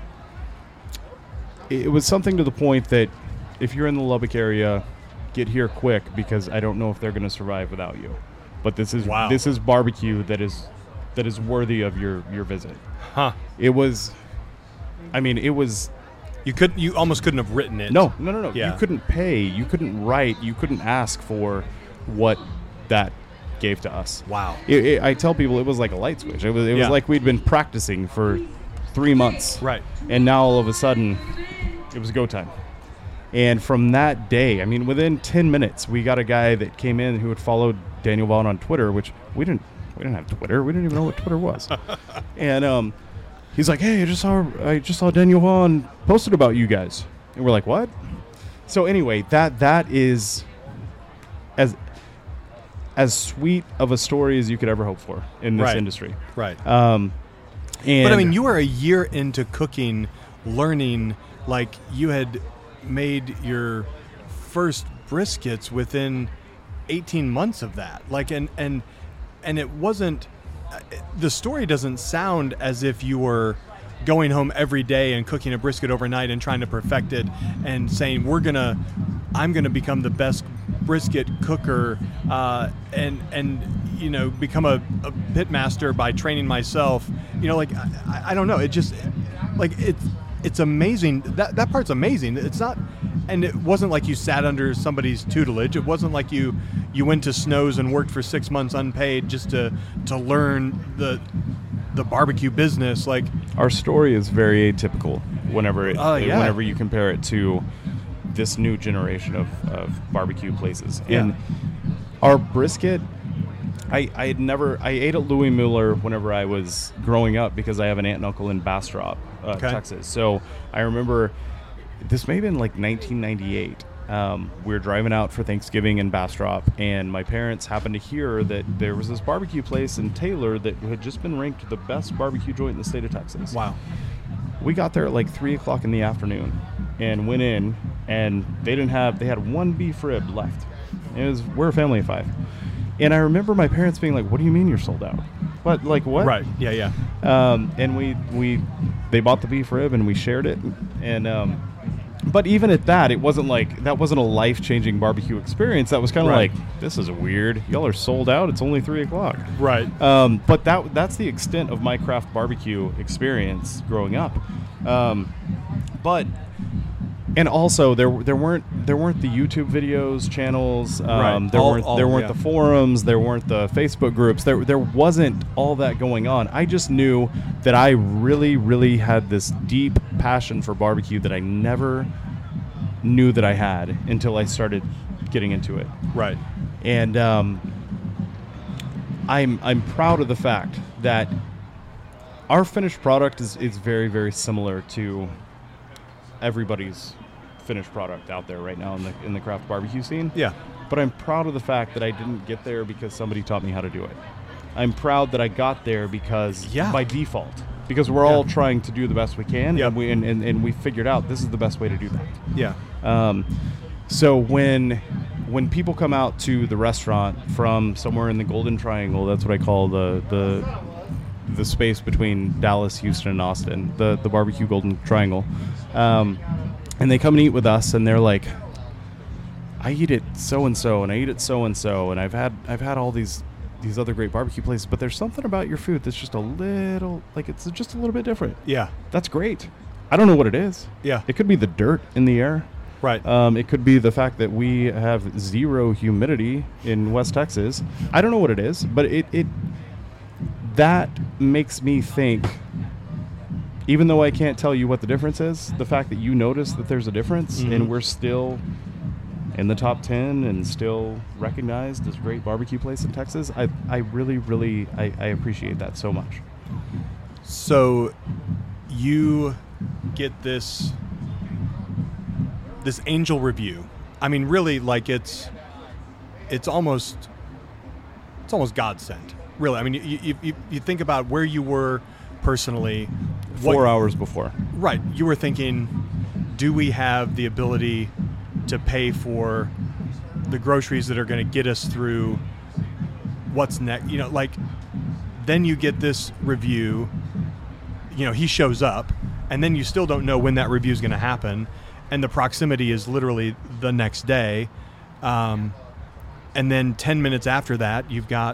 it was something to the point that if you're in the Lubbock area, get here quick, because I don't know if they're going to survive without you. But this is Wow. this is barbecue that is that is worthy of your, your visit. Huh. It was, I mean, it was, You could you almost couldn't have written it. no, no, no, no. Yeah. You couldn't pay, you couldn't write, you couldn't ask for what that gave to us. Wow. It, it, I tell people it was like a light switch. It was it was Yeah. like we'd been practicing for three months, Right. and now all of a sudden, it was go time. And from that day, I mean, within ten minutes, we got a guy that came in who had followed Daniel Vaughn on Twitter, which we didn't we didn't have Twitter. We didn't even know what Twitter was. And um, he's like, "Hey, I just saw I just saw Daniel Vaughn posted about you guys," and we're like, "What?" So anyway, that that is as as sweet of a story as you could ever hope for in this Right. industry. Right. Um, and But I mean, you were a year into cooking, learning, like you had made your first briskets within eighteen months of that. Like, and, and, and it wasn't, uh, the story doesn't sound as if you were going home every day and cooking a brisket overnight and trying to perfect it and saying, we're going to, I'm going to become the best brisket cooker, uh, and, and, you know, become a, a pit master by training myself. You know, like, I, I don't know. It just, like, it's, it's amazing. That, that part's amazing. It's not, and it wasn't like you sat under somebody's tutelage. It wasn't like you, you went to Snow's and worked for six months unpaid just to, to learn the, the barbecue business. Like, our story is very atypical whenever it, Oh, yeah. whenever you compare it to this new generation of, of barbecue places. Yeah. And Our brisket, I, I had never, I ate at Louis Mueller whenever I was growing up because I have an aunt and uncle in Bastrop, uh, Okay. Texas. So I remember, this may have been like nineteen ninety-eight. Um, we were driving out for Thanksgiving in Bastrop, and my parents happened to hear that there was this barbecue place in Taylor that had just been ranked the best barbecue joint in the state of Texas. Wow. We got there at like three o'clock in the afternoon and went in, and they didn't have, they had one beef rib left. It was, we're a family of five. And I remember my parents being like, what do you mean you're sold out? What, like what? Right. Yeah, yeah. Um, and we, we, they bought the beef rib and we shared it. And, um, but even at that, it wasn't like, that wasn't a life-changing barbecue experience. That was kind of Right. like, this is weird. Y'all are sold out. It's only three o'clock. Right. Um, but that that's the extent of my craft barbecue experience growing up. Um, but and also there there weren't there weren't the YouTube videos, channels. Um, Right. There All- weren't all- there weren't yeah. the forums. There weren't the Facebook groups. There there wasn't all that going on. I just knew that I really really had this deep passion for barbecue that I never knew that I had until I started getting into it. Right. And um, I'm I'm proud of the fact that our finished product is, is very, very similar to everybody's finished product out there right now in the in the craft barbecue scene. Yeah. But I'm proud of the fact that I didn't get there because somebody taught me how to do it. I'm proud that I got there because Yeah. by default. Because we're all Yeah. trying to do the best we can, Yep. and we and, and, and we figured out this is the best way to do that. Yeah. Um, so when when people come out to the restaurant from somewhere in the Golden Triangle, that's what I call the the the space between Dallas, Houston, and Austin, the the barbecue Golden Triangle, um, and they come and eat with us, and they're like, I eat it so and so, and I eat it so and so, and I've had I've had all these these other great barbecue places, but there's something about your food that's just a little like it's just a little bit different. Yeah. That's great. I don't know what it is. Yeah. It could be the dirt in the air. Right. Um, it could be the fact that we have zero humidity in West Texas. I don't know what it is, but it, it that makes me think, even though I can't tell you what the difference is, the fact that you notice that there's a difference Mhm. and we're still in the top ten and still recognized as a great barbecue place in Texas, I, I really, really, I, I appreciate that so much. So you get this this angel review. I mean, really, like it's it's almost it's almost God sent. Really, I mean, you you, you, you think about where you were personally. what- Four hours before. Right. You were thinking, do we have the ability to pay for the groceries that are going to get us through what's next? You know, like, then you get this review, you know, he shows up, and then you still don't know when that review is going to happen, and the proximity is literally the next day. Um, and then ten minutes after that, you've got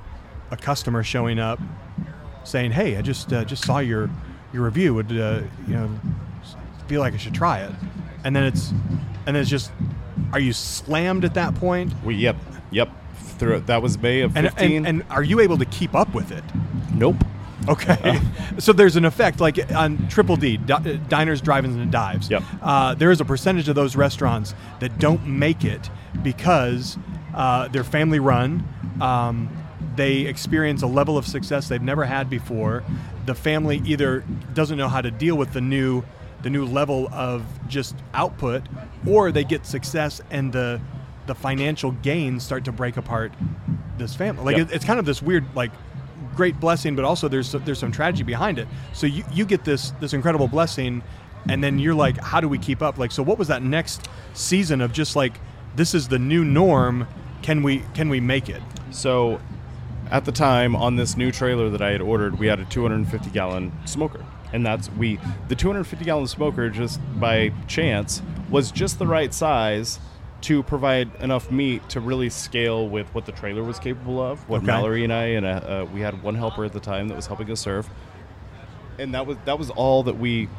a customer showing up saying, hey, I just uh, just saw your your review, would uh, you know feel like I should try it. And then it's and then it's just, are you slammed at that point? We yep yep. Through that was May of And, fifteen. and and are you able to keep up with it? nope. Okay, so there's an effect like on Triple D, di- diners, drive-ins, and dives. Yep. Uh, there is a percentage of those restaurants that don't make it because uh, they're family-run. Um, they experience a level of success they've never had before. The family either doesn't know how to deal with the new, the new level of just output, or they get success and the, the financial gains start to break apart this family. Like Yep. it, it's kind of this weird like. Great blessing, but also there's there's some tragedy behind it. So you, you get this this incredible blessing, and then you're like, how do we keep up? Like, so what was that next season of just like, this is the new norm? Can we can we make it? So, at the time on this new trailer that I had ordered, we had a two hundred fifty gallon smoker, and that's we the two hundred fifty gallon smoker just by chance was just the right size to provide enough meat to really scale with what the trailer was capable of. What Okay. Mallory and I and uh uh, we had one helper at the time that was helping us serve, and that was that was all that we.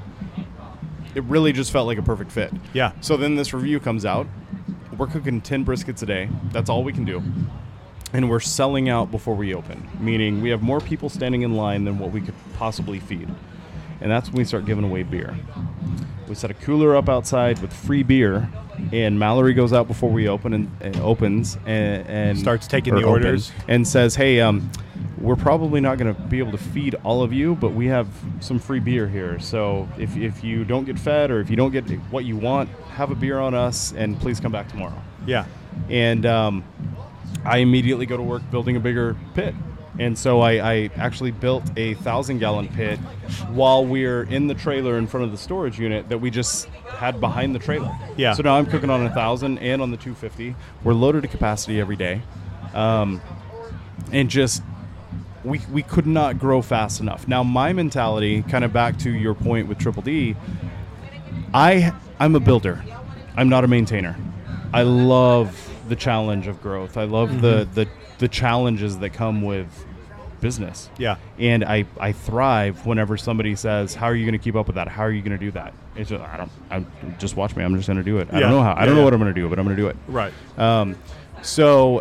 It really just felt like a perfect fit. Yeah. So then this review comes out. We're cooking ten briskets a day. That's all we can do. And we're selling out before we open, meaning we have more people standing in line than what we could possibly feed. and that's when we start giving away beer. We set a cooler up outside with free beer, and Mallory goes out before we open and, and opens and, and starts taking or the orders opens, and says, "Hey, um, we're probably not going to be able to feed all of you, but we have some free beer here. So if if you don't get fed or if you don't get what you want, have a beer on us, and please come back tomorrow." Yeah. And um, I immediately go to work building a bigger pit. And so I, I actually built a thousand-gallon pit while we're in the trailer in front of the storage unit that we just had behind the trailer. Yeah. So now I'm cooking on a thousand and on the two fifty. We're loaded to capacity every day, um, and just we we could not grow fast enough. Now my mentality, kind of back to your point with Triple D, I I'm a builder. I'm not a maintainer. I love the challenge of growth. I love mm-hmm. the, the the challenges that come with business. Yeah. And I, I thrive whenever somebody says, "How are you going to keep up with that? How are you going to do that?" It's just, I don't, I just watch me. I'm just going to do it. I yeah. don't know how. I yeah, don't know yeah. what I'm going to do, but I'm going to do it. Right. Um, so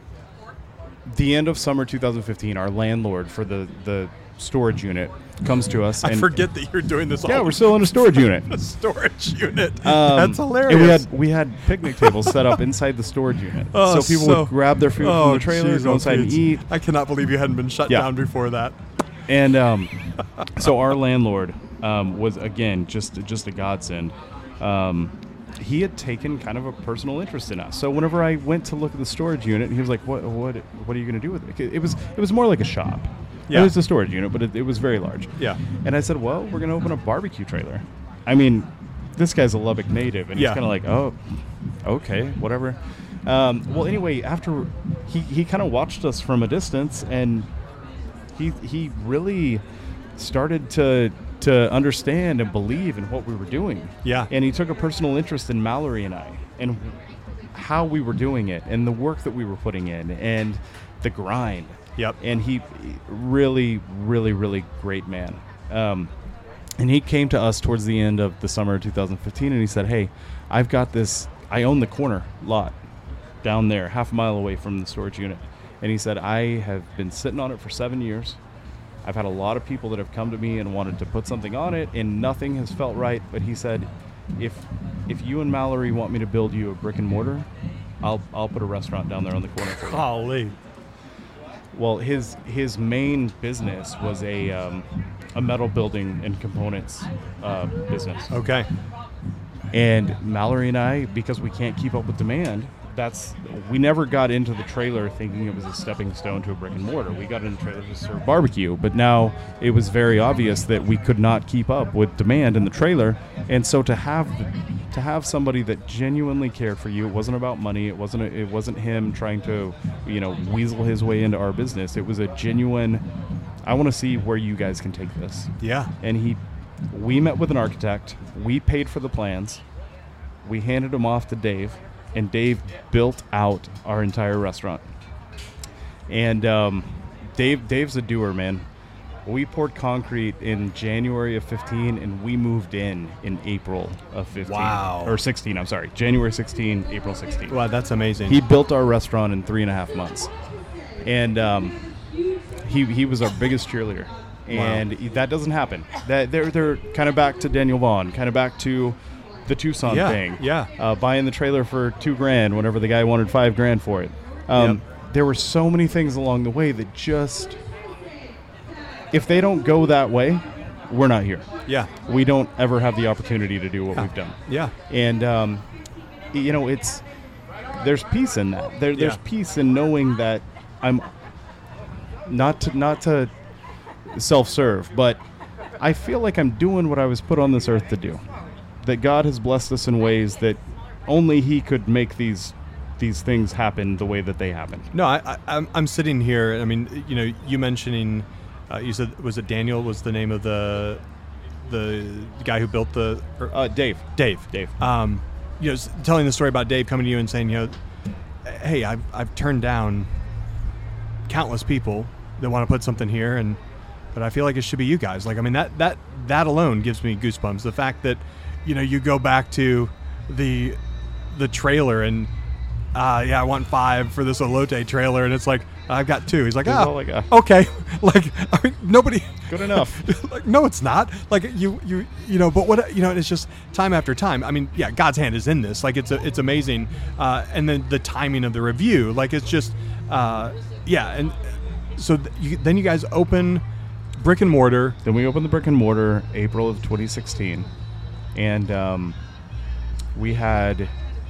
the end of summer two thousand fifteen, our landlord for the, the storage unit comes to us. I and forget that you're doing this. Yeah, all we're still in a storage unit. A storage unit. Um, That's hilarious. And we had we had picnic tables set up inside the storage unit, oh, so people so, would grab their food oh, from the trailer, geez, go oh, inside and kids. eat. I cannot believe you hadn't been shut Yeah. down before that. And um, so our landlord um, was again just just a godsend. Um, he had taken kind of a personal interest in us. So whenever I went to look at the storage unit, he was like, "What what what are you going to do with it?" It was it was more like a shop. Yeah. It was a storage unit, but it, it was very large. Yeah. And I said, "Well, we're going to open a barbecue trailer." I mean, this guy's a Lubbock native, and yeah. he's kind of like, "Oh, okay, whatever." Um, well, anyway, after he he kind of watched us from a distance, and he he really started to to understand and believe in what we were doing. Yeah. And he took a personal interest in Mallory and I, and how we were doing it, and the work that we were putting in, and the grind. Yep. And he really, really, really great man. Um, and he came to us towards the end of the summer of two thousand fifteen, and he said, "Hey, I've got this. I own the corner lot down there, half a mile away from the storage unit." And he said, "I have been sitting on it for seven years. I've had a lot of people that have come to me and wanted to put something on it, and nothing has felt right." But he said, if if you and Mallory want me to build you a brick and mortar, I'll I'll put a restaurant down there on the corner for you." Golly. Well, his his main business was a um, a metal building and components uh, business. Okay. And Mallory and I, because we can't keep up with demand, that's we never got into the trailer thinking it was a stepping stone to a brick and mortar. We got in the trailer to serve barbecue, but now it was very obvious that we could not keep up with demand in the trailer. And so to have to have somebody that genuinely cared for you, it wasn't about money. It wasn't a, it wasn't him trying to, you know, weasel his way into our business. It was a genuine, I want to see where you guys can take this. Yeah. And he, we met with an architect. We paid for the plans. We handed them off to Dave. And Dave built out our entire restaurant. And um, Dave, Dave's a doer, man. We poured concrete in January of fifteen, and we moved in in April of fifteen. Wow. Or sixteen, I'm sorry. January sixteenth, April sixteenth. Wow, that's amazing. He built our restaurant in three and a half months. And um, he he was our biggest cheerleader. And Wow. he, that doesn't happen. That They're, they're kind of back to Daniel Vaughn, kind of back to the Tucson yeah, thing. Yeah. Uh, buying the trailer for two grand whenever the guy wanted five grand for it. Um, Yep. There were so many things along the way that just, if they don't go that way, we're not here. Yeah. We don't ever have the opportunity to do what we've done. Yeah. And, um, you know, it's, there's peace in that. There, there's Yeah. peace in knowing that I'm not to, not to self-serve, but I feel like I'm doing what I was put on this earth to do. That God has blessed us in ways that only He could make these these things happen the way that they happen. No, I, I, I'm I'm sitting here. I mean, you know, you mentioning, uh, you said was it Daniel was the name of the the guy who built the or, Uh, Dave. Dave. Dave. Um, you know, s- telling the story about Dave coming to you and saying, you know, hey, I've I've turned down countless people that want to put something here, and but I feel like it should be you guys. Like, I mean, that that that alone gives me goosebumps. The fact that, you know, you go back to the the trailer and uh, yeah, I want five for this elote trailer. And it's like, I've got two. He's like, That's oh, all I got. okay. Like, I mean, nobody. Good enough. Like, no, it's not. Like, you, you, you know, but what, you know, it's just time after time. I mean, yeah, God's hand is in this. Like, it's a, it's amazing. Uh, and then the timing of the review, like, it's just, uh, yeah. And so th- you, then you guys open brick and mortar. Then we opened the brick and mortar April of twenty sixteen. And um, we had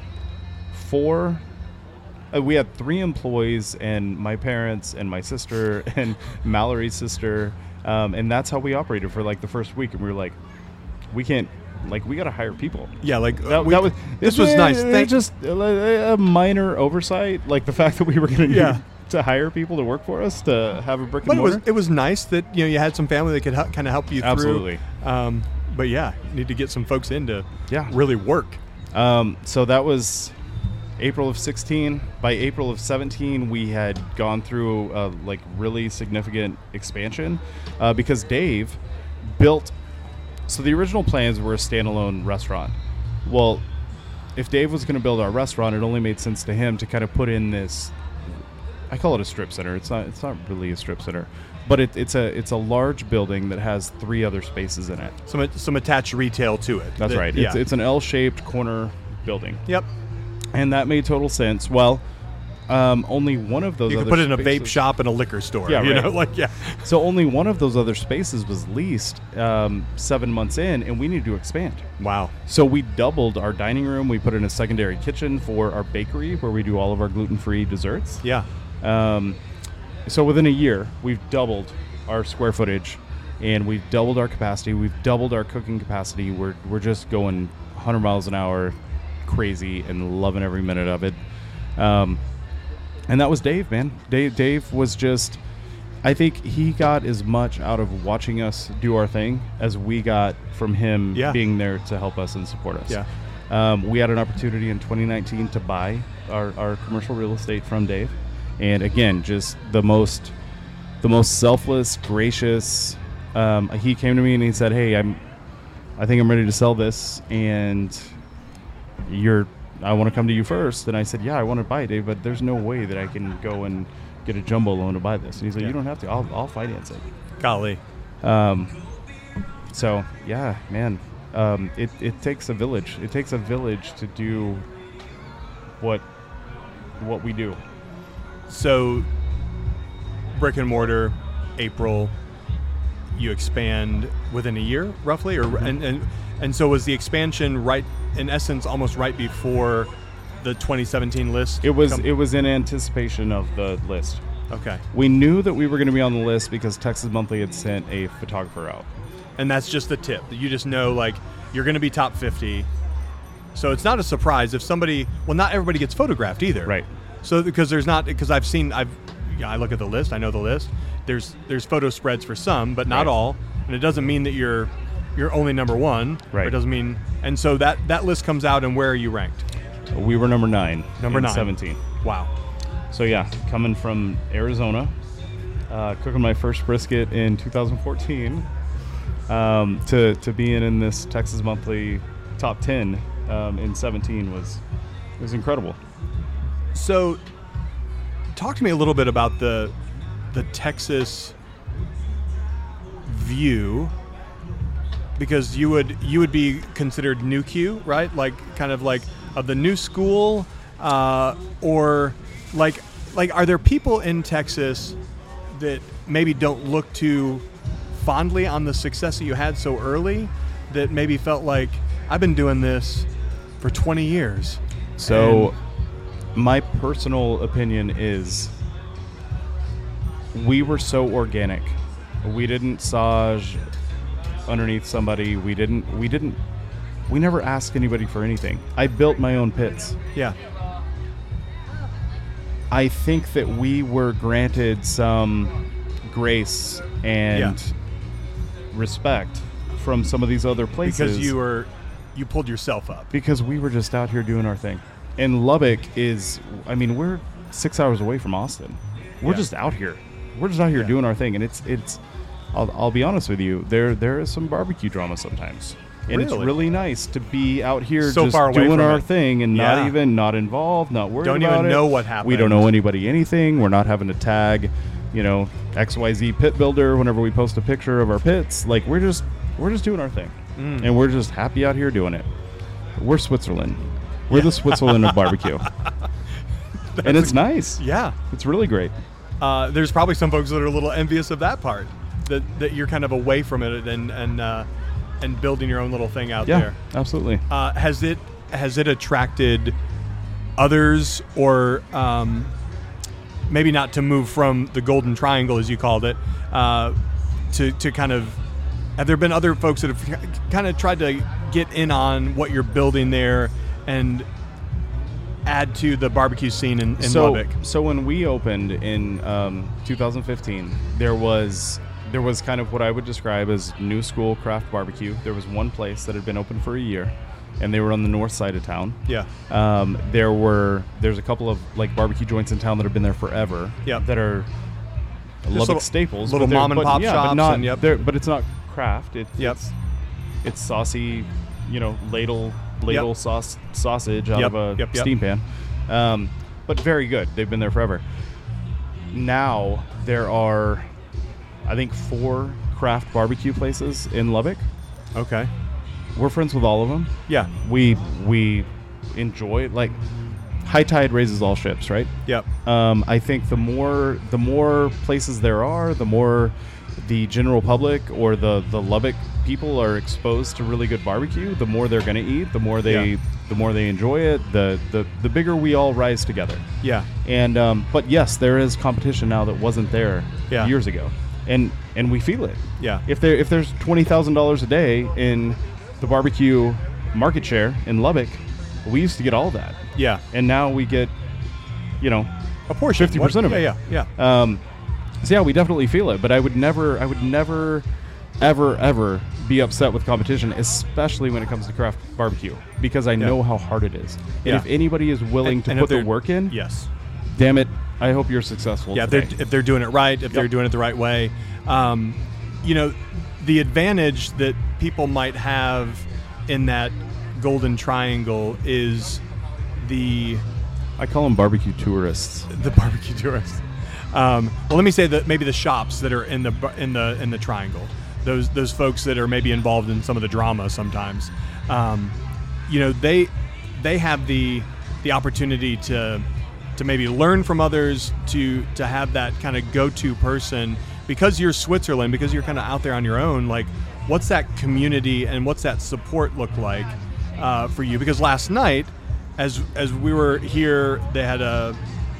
four, uh, we had three employees, and my parents and my sister and Mallory's sister. Um, and that's how we operated for like the first week. And we were like, we can't, like, we got to hire people. Yeah, like That, we- that was this it- was it- nice. it Thank- just a, a minor oversight, like the fact that we were going to Yeah. need to hire people to work for us to have a brick But and it was mortar. it was nice that you know you had some family that could hel- kind of help you through. Absolutely. Um, but yeah, you need to get some folks in to Yeah. really work. Um, so that was April of sixteen. By April of seventeen, we had gone through a like really significant expansion uh, because Dave built. So the original plans were a standalone restaurant. Well, if Dave was going to build our restaurant, it only made sense to him to kind of put in this. I call it a strip center. It's not. It's not really a strip center, but it, it's a it's a large building that has three other spaces in it. Some some attached retail to it. That's That- right. Yeah. It's it's an L-shaped corner building. yep. And that made total sense. Well, um, only one of those You other could put it in a vape spaces- shop and a liquor store. Yeah, you right. know, like yeah. So only one of those other spaces was leased um, seven months in, and we needed to expand. Wow. So we doubled our dining room. We put in a secondary kitchen for our bakery, where we do all of our gluten-free desserts. Yeah. Um, so within a year, we've doubled our square footage, and we've doubled our capacity. We've doubled our cooking capacity. We're we're just going one hundred miles an hour, crazy, and loving every minute of it. Um, and that was Dave, man. Dave Dave was just. I think he got as much out of watching us do our thing as we got from him Yeah. being there to help us and support us. Yeah. Um, we had an opportunity in twenty nineteen to buy our, our commercial real estate from Dave. And again, just the most, the most selfless, gracious. Um, he came to me and he said, "Hey, I'm, I think I'm ready to sell this, and you're, I want to come to you first." And I said, "Yeah, I want to buy it, Dave, but there's no way that I can go and get a jumbo loan to buy this." And he's like, Yeah. "You don't have to. I'll, I'll finance it." Golly. Um, so yeah, man, um, it, it takes a village. It takes a village to do what what we do. So, brick and mortar, April. You expand within a year, roughly, or Mm-hmm. and, and and so was the expansion right in essence almost right before the twenty seventeen list? It was come- it was in anticipation of the list. okay, We knew that we were going to be on the list because Texas Monthly had sent a photographer out. and that's just the tip. You just know like you're going to be top fifty. So it's not a surprise if somebody. Well, not everybody gets photographed either. Right. So because there's not because I've seen I've yeah, I look at the list. I know the list. There's there's photo spreads for some, but not Right. all. And it doesn't mean that you're you're only number one. Or Right. it doesn't mean. And so that that list comes out, and where are you ranked? We were number nine. Number in nine. seventeen. Wow. So yeah, coming from Arizona, uh, cooking my first brisket in two thousand fourteen, um, to to being in this Texas Monthly top ten um, in seventeen was was incredible. So, talk to me a little bit about the the Texas view, because you would you would be considered new Q, right? Like kind of like of the new school, uh, or like like are there people in Texas that maybe don't look too fondly on the success that you had so early, that maybe felt like I've been doing this for twenty years? So, my personal opinion is we were so organic. We didn't sage underneath somebody. We didn't. We didn't. We never asked anybody for anything. I built my own pits. Yeah. I think that we were granted some grace and Yeah. respect from some of these other places Because you were, you pulled yourself up. because we were just out here doing our thing. And Lubbock is, I mean, we're six hours away from Austin. We're Yeah. just out here. We're just out here Yeah. doing our thing, and it's it's. I'll, I'll be honest with you. There there is some barbecue drama sometimes. And Really? it's really nice to be out here So just far away doing from our it. thing and Yeah. not even not involved, not worried Don't about even it. know what We happened. don't know anybody anything. We're not having to tag, you know, X Y Z pit builder whenever we post a picture of our pits. Like we're just we're just doing our thing. Mm. And we're just happy out here doing it. We're Switzerland. We're the Switzerland of barbecue. And it's nice. Yeah. It's really great. Uh, there's probably some folks that are a little envious of that part, that that you're kind of away from it and and uh, and building your own little thing out Yeah, there. absolutely. Uh, has it has it attracted others, or um, maybe not to move from the Golden Triangle as you called it, uh, to to kind of, have there been other folks that have kind of tried to get in on what you're building there and add to the barbecue scene in, in so, Lubbock? So when we opened in um, two thousand fifteen, there was there was kind of what I would describe as new school craft barbecue. There was one place that had been open for a year, and they were on the north side of town. Yeah. Um, there were there's a couple of like barbecue joints in town that have been there forever. Yep. That are Lubbock little- staples. little but they're- mom and but, pop yeah, shops But, not, and yep. they're- but it's not craft. It, Yep. It's it's saucy, you know, ladle ladle Yep. sauce sausage out Yep, of a yep, yep. steam pan. Um, but very good. They've been there forever. Now there are, I think, four craft barbecue places in Lubbock. Okay. We're friends with all of them. Yeah. We we enjoy like high tide raises all ships, right? Yep. Um, I think the more the more places there are, the more the general public or the, the Lubbock people are exposed to really good barbecue, the more they're going to eat, the more they Yeah. the more they enjoy it, the, the the bigger we all rise together. Yeah. And um, but yes, there is competition now that wasn't there Yeah. years ago, and and we feel it. Yeah. If there if there's twenty thousand dollars a day in the barbecue market share in Lubbock, we used to get all that, Yeah. and now we get, you know, A portion. fifty percent of What- it. Yeah, yeah, yeah. Um, so yeah, we definitely feel it, but I would never, I would never, ever, ever be upset with competition, especially when it comes to craft barbecue, because I know how hard it is. And Yeah. if anybody is willing And- to and if put the they're- work in, Yes. damn it, I hope you're successful. Yeah, if today. they're, if they're doing it right, if they're Yep. doing it the right way. Um, you know, the advantage that people might have in that Golden Triangle is the I call them barbecue tourists. the barbecue tourists. Um, well, let me say that maybe the shops that are in the bar- in the in the triangle, those those folks that are maybe involved in some of the drama sometimes, um, you know, they they have the the opportunity to to maybe learn from others, to to have that kind of go-to person, because you're Switzerland, because you're kind of out there on your own. Like, what's that community and what's that support look like uh, for you? Because last night, as as we were here, they had a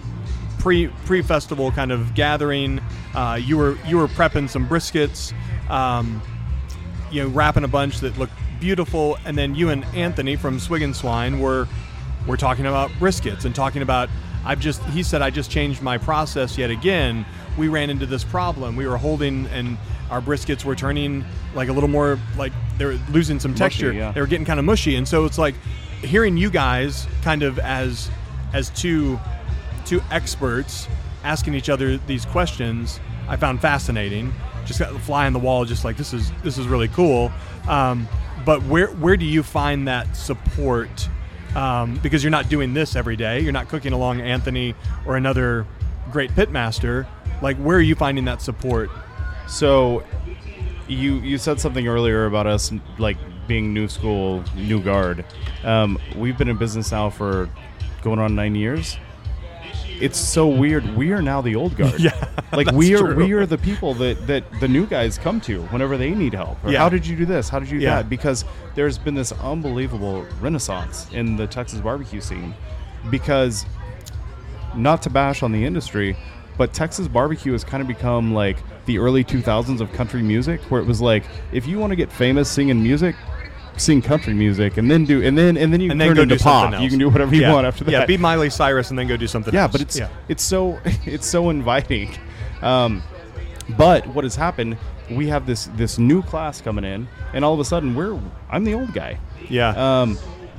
pre pre festival kind of gathering. Uh, you were you were prepping some briskets, um, you know, wrapping a bunch that looked beautiful, and then you and Anthony from Swig and Swine were were talking about briskets and talking about. I've just he said I just changed my process yet again. We ran into this problem. We were holding and our briskets were turning like a little more like they're losing some texture. yeah. They were getting kind of mushy, and so it's like hearing you guys kind of as as two two experts asking each other these questions, I found fascinating. Just got the fly on the wall, just like this is this is really cool. Um, but where where do you find that support? Um, because you're not doing this every day. You're not cooking along Anthony or another great pitmaster. Like, where are you finding that support? So, you you said something earlier about us like being new school, new guard. Um, we've been in business now for going on nine years. It's so weird. We are now the old guard. Yeah, like that's we are true. we are the people that, that the new guys come to whenever they need help. Or, Yeah. how did you do this? How did you do Yeah. that? Because there's been this unbelievable renaissance in the Texas barbecue scene. Because, not to bash on the industry, but Texas barbecue has kind of become like the early two thousands of country music, where it was like, if you want to get famous singing music, sing country music, and then do and then and then you And turn then go into do pop. something else. You can do whatever you Yeah. want after that. Yeah, be Miley Cyrus and then go do something Yeah, else. but it's yeah. it's so it's so inviting. Um, but what has happened? We have this this new class coming in, and all of a sudden we're I'm the old guy. Yeah. Um,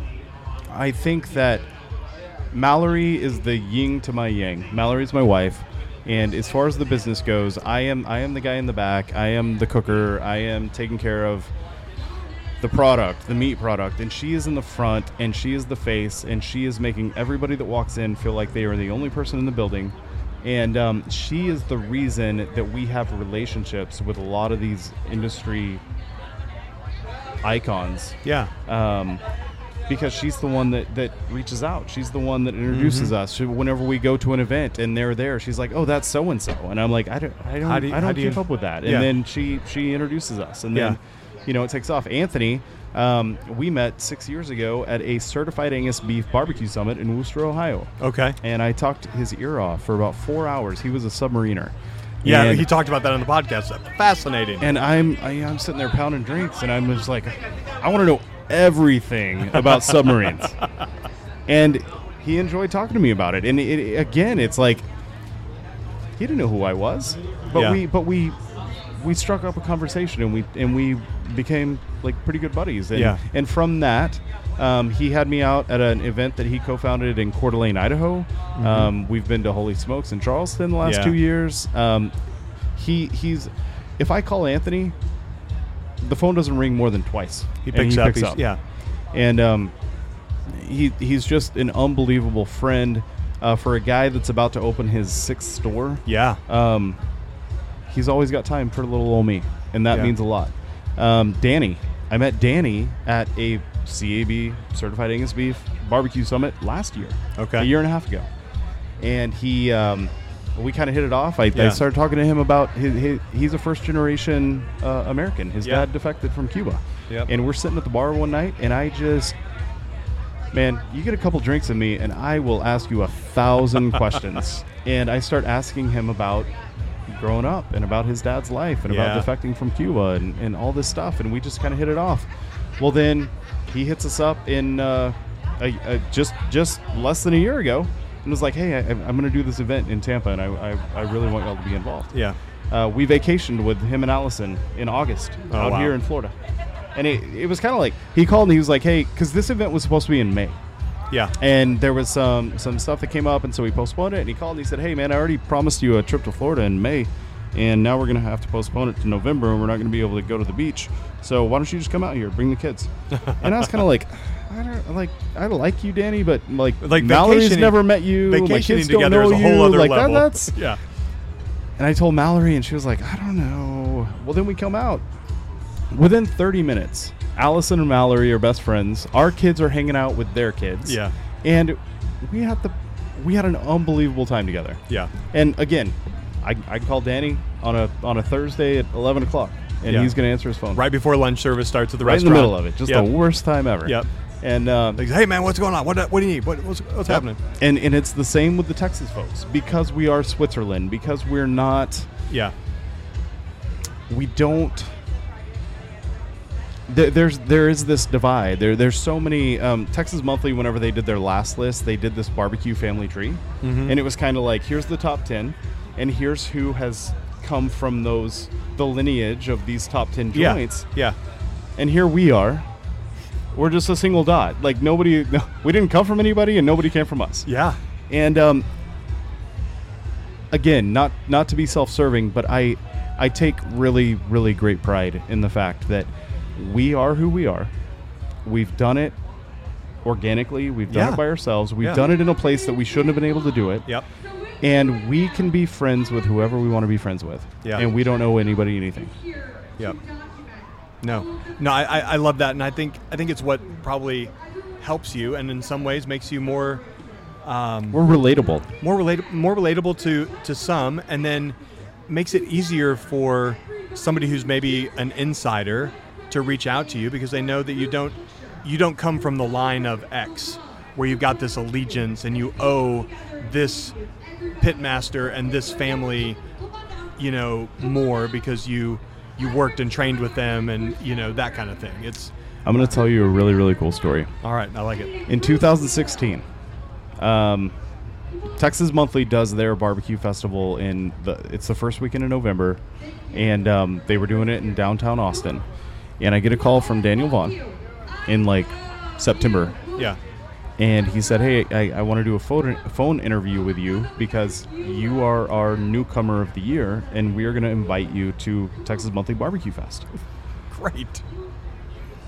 I think that Mallory is the yin to my yang. Mallory's my wife, and as far as the business goes, I am I am the guy in the back. I am the cooker. I am taking care of the product, the meat product, and she is in the front, and she is the face, and she is making everybody that walks in feel like they are the only person in the building. And um, she is the reason that we have relationships with a lot of these industry icons. Yeah. Um, because she's the one that, that reaches out. She's the one that introduces Mm-hmm. us. She, whenever we go to an event and they're there, she's like, "Oh, that's so and so," and I'm like, "I don't, I don't, How do you- I how don't do keep you- up with that." And Yeah. then she she introduces us, and Yeah. then you know it takes off. Anthony, um, we met six years ago at a Certified Angus Beef Barbecue Summit in Worcester, Ohio, Okay. and I talked his ear off for about four hours. He was a submariner. Yeah, And- he talked about that on the podcast. Fascinating. and I'm I, I'm sitting there pounding drinks, and I'm just like, I want to know everything about submarines. And he enjoyed talking to me about it. And it, it- again, it's like he didn't know who I was, but Yeah. we but we we struck up a conversation, and we and we became like pretty good buddies. And, Yeah. and from that, um, he had me out at an event that he co-founded in Coeur d'Alene, Idaho. Um, we've been to Holy Smokes in Charleston the last Yeah. two years. Um, he he's if I call Anthony, the phone doesn't ring more than twice. He And picks up. He's- yeah. And um, he he's just an unbelievable friend uh, for a guy that's about to open his sixth store. Yeah. Um, he's always got time for little old me, and that Yeah. means a lot. Um, Danny, I met Danny at a C A B Certified Angus Beef Barbecue Summit last year. Okay. A year and a half ago, and he. Um, we kind of hit it off. I, Yeah. I started talking to him about his, his he's a first generation uh, American. His Yeah. dad defected from Cuba. Yep. And we're sitting at the bar one night, and I just, man, you get a couple drinks in me, and I will ask you a thousand questions. And I start asking him about growing up and about his dad's life and Yeah. about defecting from Cuba and, and all this stuff. And we just kind of hit it off. Well, then he hits us up in uh, a, a, just just less than a year ago and was like, "Hey, I, I'm going to do this event in Tampa, and I, I, I really want y'all to be involved." Yeah. Uh, we vacationed with him and Allison in August Oh, out wow. here in Florida. And it, it was kind of like, he called and he was like, "Hey," because this event was supposed to be in May. Yeah. And there was some, some stuff that came up, and so we postponed it. And he called and he said, "Hey, man, I already promised you a trip to Florida in May, and now we're going to have to postpone it to November, and we're not going to be able to go to the beach. So why don't you just come out here, bring the kids?" And I was kind of like, I don't like, I like you, Danny, but like, Like Mallory's vacationing- never met you. My Vacationing kids don't together know is a you. whole other like, that- level. that's yeah. and I told Mallory, and she was like, "I don't know." Well, then we come out. Within thirty minutes, Allison and Mallory are best friends. Our kids are hanging out with their kids. Yeah. And we had the we had an unbelievable time together. Yeah. And again, I I called Danny on a on a Thursday at eleven o'clock, and Yeah. he's going to answer his phone Right before lunch service starts at the right in restaurant. the middle of it. Just Yep. the worst time ever. Yep. And um, Like, hey man, what's going on? What what do you need? What, what's what's happening? and and it's the same with the Texas folks, because we are Switzerland, because we're not. Yeah. we don't there, there's there is this divide there there's so many um, Texas Monthly, whenever they did their last list, they did this barbecue family tree. Mm-hmm. And it was kind of like, here's the top ten, and here's who has come from those the lineage of these top ten Yeah. joints. Yeah. And here we are, we're just a single dot. Like, nobody no, we didn't come from anybody, and nobody came from us. Yeah. And um, again, not not to be self-serving, but I I take really, really great pride in the fact that we are who we are. We've done it organically. We've done Yeah. it by ourselves. We've Yeah. done it in a place that we shouldn't have been able to do it. Yep. And we can be friends with whoever we want to be friends with. Yeah. And we don't owe anybody anything. Yep. No. No, I, I I love that, and I think I think it's what probably helps you, and in some ways makes you more We're relatable. more relatable more relatable to to some, and then makes it easier for somebody who's maybe an insider to reach out to you, because they know that you don't you don't come from the line of X where you've got this allegiance and you owe this pitmaster and this family, you know, more because you you worked and trained with them, and you know, that kind of thing. It's I'm going to tell you a really, really cool story. all right. I like it. In two thousand sixteen, um, Texas Monthly does their barbecue festival in the it's the first weekend in November, and um, they were doing it in downtown Austin. And I get a call from Daniel Vaughn in like September, Yeah. and he said, "Hey, I, I want to do a phone phone interview with you because you are our newcomer of the year, and we are going to invite you to Texas Monthly Barbecue Fest." Great.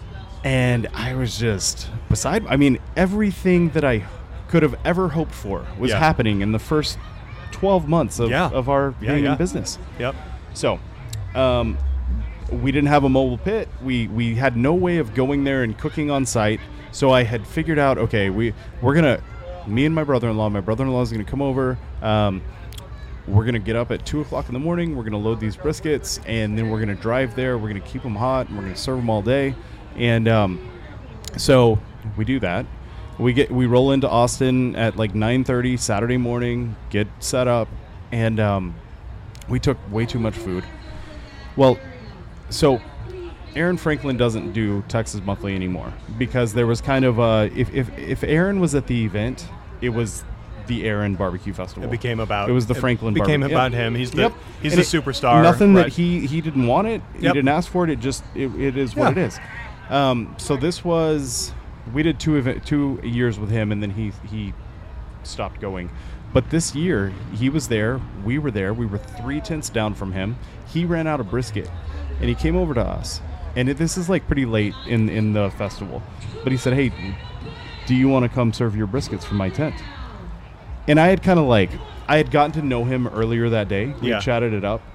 And I was just beside, I mean, everything that I could have ever hoped for was Yeah. happening in the first twelve months of, Yeah. of our Yeah, being yeah. in business. Yep. So, um, we didn't have a mobile pit. We we had no way of going there and cooking on site. So I had figured out, okay, we we're gonna, me and my brother-in-law. My brother-in-law is gonna come over. Um, we're gonna get up at two o'clock in the morning. We're gonna load these briskets, and then we're gonna drive there. We're gonna keep them hot, and we're gonna serve them all day. And um, so we do that. We get we roll into Austin at like nine thirty Saturday morning. Get set up, and um, we took way too much food. Well, so Aaron Franklin doesn't do Texas Monthly anymore because there was kind of a if if if Aaron was at the event, it was the Aaron Barbecue Festival. It became about it was the it Franklin. became Barbe- about yep. him. He's the Yep. he's And the it- superstar. Nothing right. that he he didn't want it. He Yep. didn't ask for it. It just it, it is what Yeah. it is. Um, so this was we did two event, two years with him, and then he he stopped going. But this year he was there. We were there. We were three tenths down from him. He ran out of brisket, and he came over to us. And it, this is like pretty late in in the festival. But he said, "Hey, do you want to come serve your briskets from my tent?" And I had kind of like I had gotten to know him earlier that day. We Yeah. chatted it up.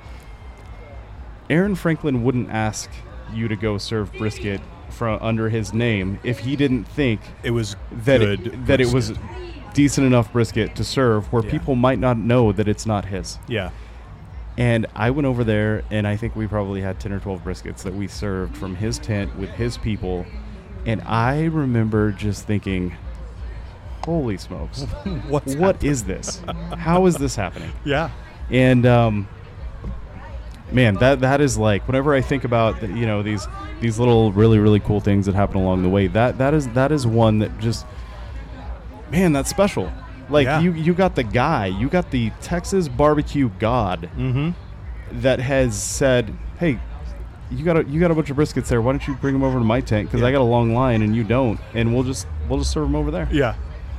Aaron Franklin wouldn't ask you to go serve brisket from under his name if he didn't think It was that good it, that it was brisket. decent enough brisket to serve where Yeah. people might not know that it's not his. Yeah. And I went over there, and I think we probably had ten or twelve briskets that we served from his tent with his people. And I remember just thinking, holy smokes, What's what is this? How is this happening? Yeah. And um, man, that that is like whenever I think about the, you know these these little really really cool things that happen along the way. That that is that is one that just man, that's special. Like Yeah. you you got the guy, you got the Texas barbecue god Mm-hmm. that has said, hey. You got a you got a bunch of briskets there. Why don't you bring them over to my tent? Because Yeah. I got a long line and you don't, and we'll just we'll just serve them over there. Yeah.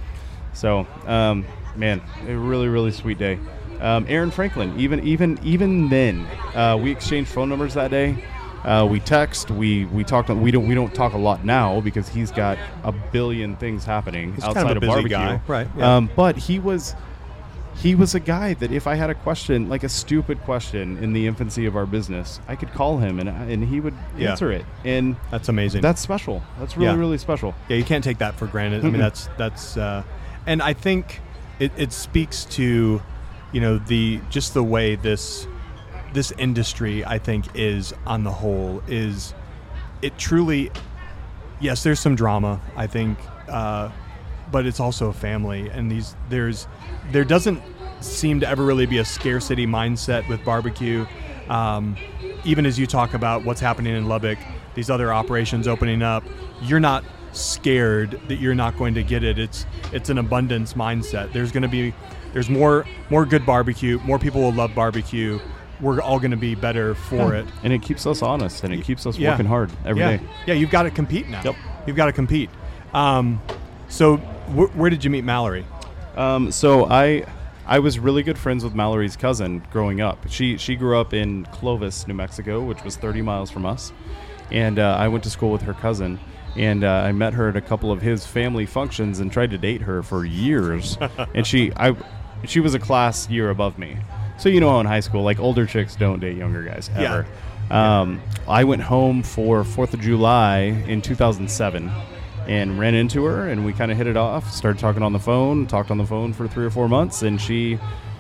So, um, man, a really, really sweet day. Um, Aaron Franklin, even, even, even then, uh, we exchanged phone numbers that day. Uh, we text. We we talked. We don't we don't talk a lot now because he's got a billion things happening He's outside kind of a busy barbecue. guy, right, yeah. Um, but he was he was a guy that if I had a question, like a stupid question in the infancy of our business, I could call him and and he would Yeah. answer it. And That's amazing. that's special. That's really Yeah. really special. Yeah, you can't take that for granted. I mean, Mm-mm. that's that's, uh, and I think it, it speaks to, you know, the just the way this this industry, I think, is on the whole is it truly. Yes, there's some drama, I think, uh, but it's also a family, and these there's there doesn't seem to ever really be a scarcity mindset with barbecue. Um, even as you talk about what's happening in Lubbock, these other operations opening up, you're not scared that you're not going to get it. It's it's an abundance mindset. There's going to be there's more more good barbecue. More people will love barbecue. We're all going to be better for it. And it keeps us honest, and it keeps us Yeah. working hard every yeah. day. Yeah, you've got to compete now. Yep. You've got to compete. Um, so wh- where did you meet Mallory? Um, so I I was really good friends with Mallory's cousin growing up. She she grew up in Clovis, New Mexico, which was thirty miles from us, and uh, I went to school with her cousin. And uh, I met her at a couple of his family functions and tried to date her for years. and she I she was a class year above me. So you know how in high school, like older chicks don't date younger guys ever. Um, I went home for fourth of July in two thousand seven and ran into her, and we kind of hit it off, started talking on the phone, talked on the phone for three or four months, and she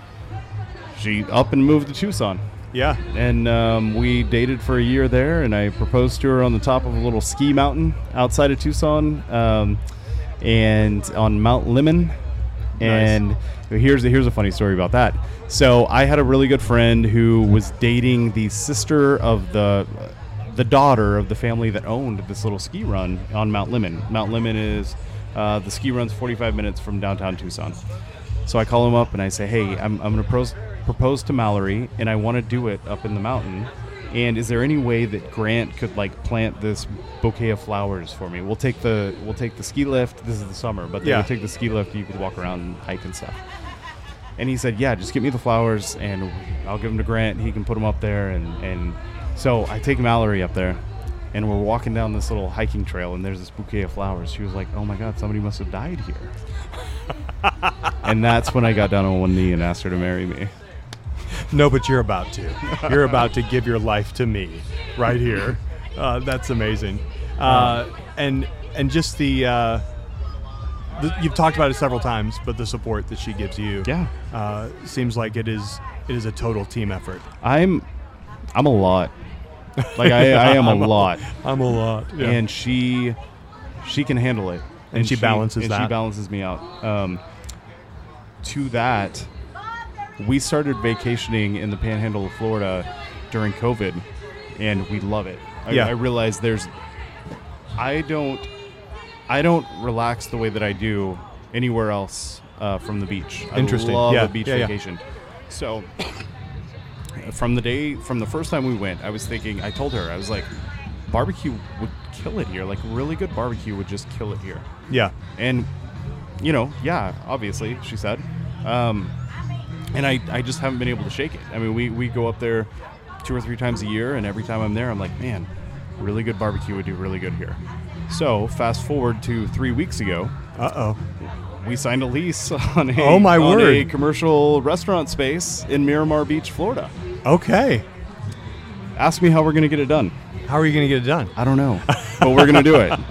she up and moved to Tucson. Yeah. And um, we dated for a year there, and I proposed to her on the top of a little ski mountain outside of Tucson, um, and on Mount Lemmon. And here's here's a funny story about that. So I had a really good friend who was dating the sister of the the daughter of the family that owned this little ski run on Mount Lemmon. Mount Lemmon is uh, the ski run's forty-five minutes from downtown Tucson. So I call him up and I say, hey, I'm I'm gonna pros- propose to Mallory, and I want to do it up in the mountain. And is there any way that Grant could like plant this bouquet of flowers for me? We'll take the we'll take the ski lift. This is the summer, but they Yeah. would take the ski lift. You could walk around and hike and stuff. And he said, yeah, just get me the flowers, and I'll give them to Grant. He can put them up there. And, and so I take Mallory up there, and we're walking down this little hiking trail, and there's this bouquet of flowers. She was like, "Oh my God, somebody must have died here." And that's when I got down on one knee and asked her to marry me. No, but you're about to. You're about to give your life to me right here. Uh, that's amazing. Uh, and and just the, uh, the you've talked about it several times, but the support that she gives you, Yeah. uh, seems like it is it is a total team effort. I'm, I'm a lot. Like I, I am a I'm a- lot. I'm a lot, yeah. And she, she can handle it, And she balances and that. She balances me out. Um, to that, we started vacationing in the Panhandle of Florida during COVID, and we love it. I, Yeah. I realize there's, I don't, I don't relax the way that I do anywhere else uh, from the beach. Interesting. I love Yeah. a beach Yeah, yeah. vacation. So, from the day, from the first time we went, I was thinking, I told her, I was like, barbecue would kill it here. Like, really good barbecue would just kill it here. Yeah. And, you know, yeah, obviously, she said. Um, and I, I just haven't been able to shake it. I mean, we, we go up there two or three times a year, and every time I'm there, I'm like, man, really good barbecue would do really good here. So, fast forward to three weeks ago, Uh-oh. we signed a lease on a, Oh, my on word. a commercial restaurant space in Miramar Beach, Florida. Okay. Ask me how we're going to get it done. How are you going to get it done? I don't know, but we're going to do it.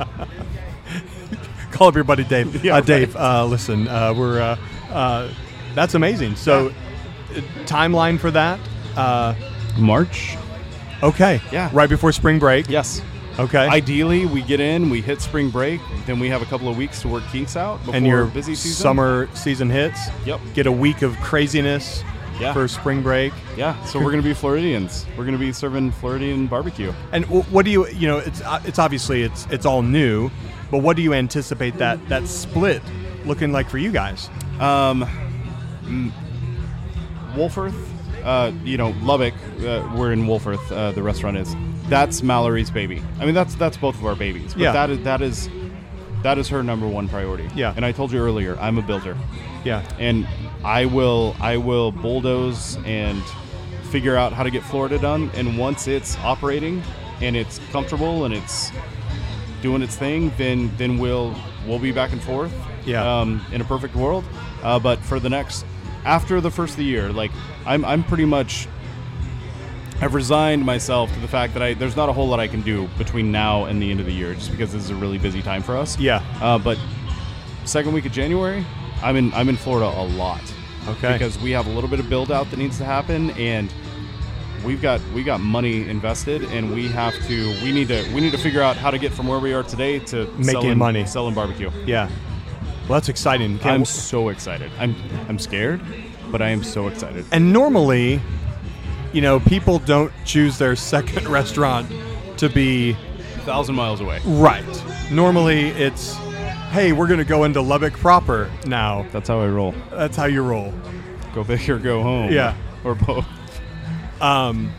Call up your buddy Dave. Yeah, uh, Dave, uh, listen, uh, we're uh, uh, that's amazing. So, uh, timeline for that? Uh, March? okay. Yeah. Right before spring break. Yes. Okay. Ideally, we get in, we hit spring break, then we have a couple of weeks to work kinks out before and your busy season. summer season hits. Yep. Get a week of craziness Yeah. for spring break. Yeah. So we're going to be Floridians. We're going to be serving Floridian barbecue. And w- what do you, you know, it's uh, it's obviously it's it's all new, but what do you anticipate that that split looking like for you guys? Um, mm, Wolford, uh, you know, Lubbock. Uh, we're in Wolford. Uh, the restaurant is. That's Mallory's baby. I mean, that's that's both of our babies. But Yeah. that is that is that is her number one priority. Yeah. And I told you earlier, I'm a builder, Yeah. and I will I will bulldoze and figure out how to get Florida done. And once it's operating and it's comfortable and it's doing its thing, then then we'll we'll be back and forth. Yeah. Um, in a perfect world, uh, but for the next after the first of the year, like I'm I'm pretty much. I've resigned myself to the fact that I there's not a whole lot I can do between now and the end of the year, just because this is a really busy time for us. Yeah. Uh, but second week of January, I'm in I'm in Florida a lot. Okay. Because we have a little bit of build out that needs to happen, and we've got we got money invested, and we have to we need to we need to figure out how to get from where we are today to Making selling, money. selling barbecue. Yeah. Well, that's exciting. Can't- I'm so excited. I'm I'm scared, but I am so excited. And normally, you know, people don't choose their second restaurant to be A thousand miles away. right. Normally, it's, hey, we're going to go into Lubbock proper now. That's how I roll. That's how you roll. Go big or go home. Yeah. Or both. Um,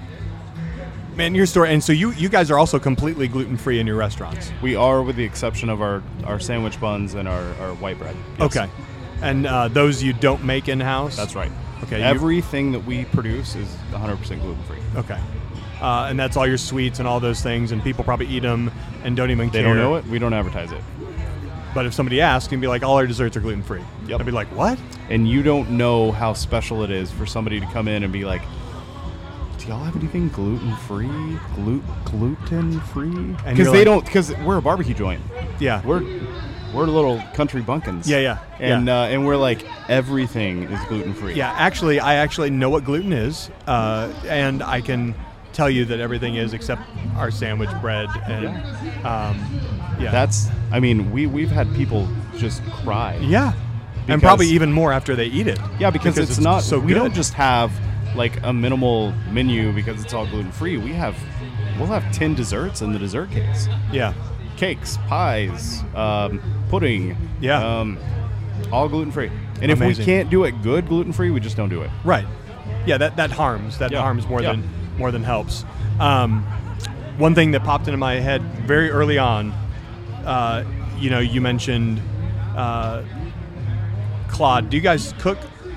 man, your story. And so you, you guys are also completely gluten-free in your restaurants. We are, with the exception of our, our sandwich buns and our, our white bread. Yes. Okay. And uh, those you don't make in-house? That's right. Okay. you- Everything that we produce is one hundred percent gluten-free. okay. Uh, and that's all your sweets and all those things, and people probably eat them and don't even They care. don't know it. We don't advertise it. But if somebody asks, you'd be like, all our desserts are gluten-free. Yep. I'd be like, what? And you don't know how special it is for somebody to come in and be like, do y'all have anything gluten-free? Glu- gluten-free? And Because you're they like- don't, because we're a barbecue joint. Yeah. We're we're little country bumpkins. Yeah, yeah, And, yeah. Uh, and we're like, everything is gluten-free. Yeah, actually, I actually know what gluten is, uh, and I can tell you that everything is except our sandwich bread. And um, yeah, That's, I mean, we, we've had people just cry. yeah, and Because- probably even more after they eat it. Yeah, because, it's, not, so we good. don't just have like a minimal menu because it's all gluten-free. We have, we'll have ten desserts in the dessert case. Yeah, Cakes, pies, um, pudding. Yeah. Um, all gluten-free. And if Amazing. we can't do it good gluten-free, we just don't do it. right. Yeah, that that harms. That Yeah. harms more Yeah. than more than helps. Um, one thing that popped into my head very early on, uh, you know, you mentioned uh, Claude. Do you guys cook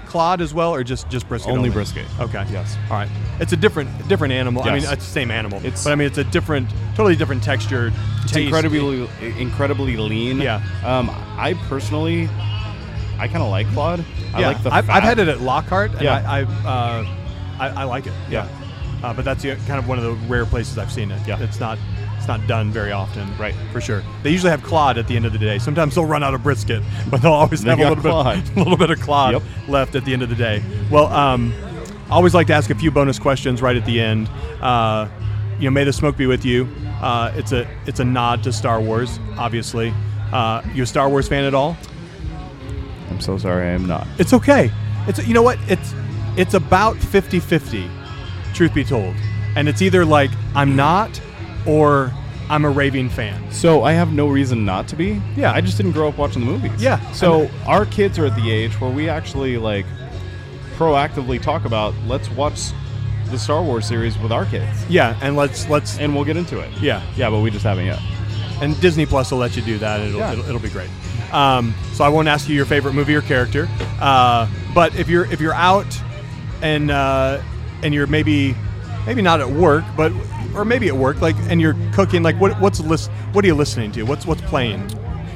clod as well, or just just brisket? Only Only, brisket. Okay. Yes. All right. It's a different different animal. I mean, Yes. it's the same animal. It's- but I mean, it's a different, totally different texture. It's taste. incredibly incredibly lean. Yeah. Um, I personally, I kind of like clod. I Yeah. like the I've, fat. I've had it at Lockhart, and Yeah. I, I, uh, I I like it. Yeah. Uh, but that's the, kind of one of the rare places I've seen it. Yeah. It's not it's not done very often. Right. For sure. They usually have clod at the end of the day. Sometimes they'll run out of brisket, but they'll always They have a got little clod. bit a little bit of clod Yep. left at the end of the day. Well, um, I always like to ask a few bonus questions right at the end. Uh, you know, may the smoke be with you. Uh, it's a it's a nod to Star Wars, obviously. Uh, you a Star Wars fan at all? I'm so sorry, I am not. It's okay. It's you know what? It's it's about fifty-fifty, truth be told. And it's either like I'm not or I'm a raving fan. So I have no reason not to be. Yeah. I just didn't grow up watching the movies. Yeah. So And- our kids are at the age where we actually like proactively talk about let's watch the Star Wars series with our kids, Yeah, and let's let's and we'll get into it. yeah. Yeah, but we just haven't yet. And Disney Plus will let you do that. And it'll, Yeah. it'll it'll be great. Um, so I won't ask you your favorite movie or character. Uh, but if you're if you're out and uh, and you're maybe maybe not at work, but or maybe at work, like and you're cooking, like what what's list what are you listening to? What's what's playing?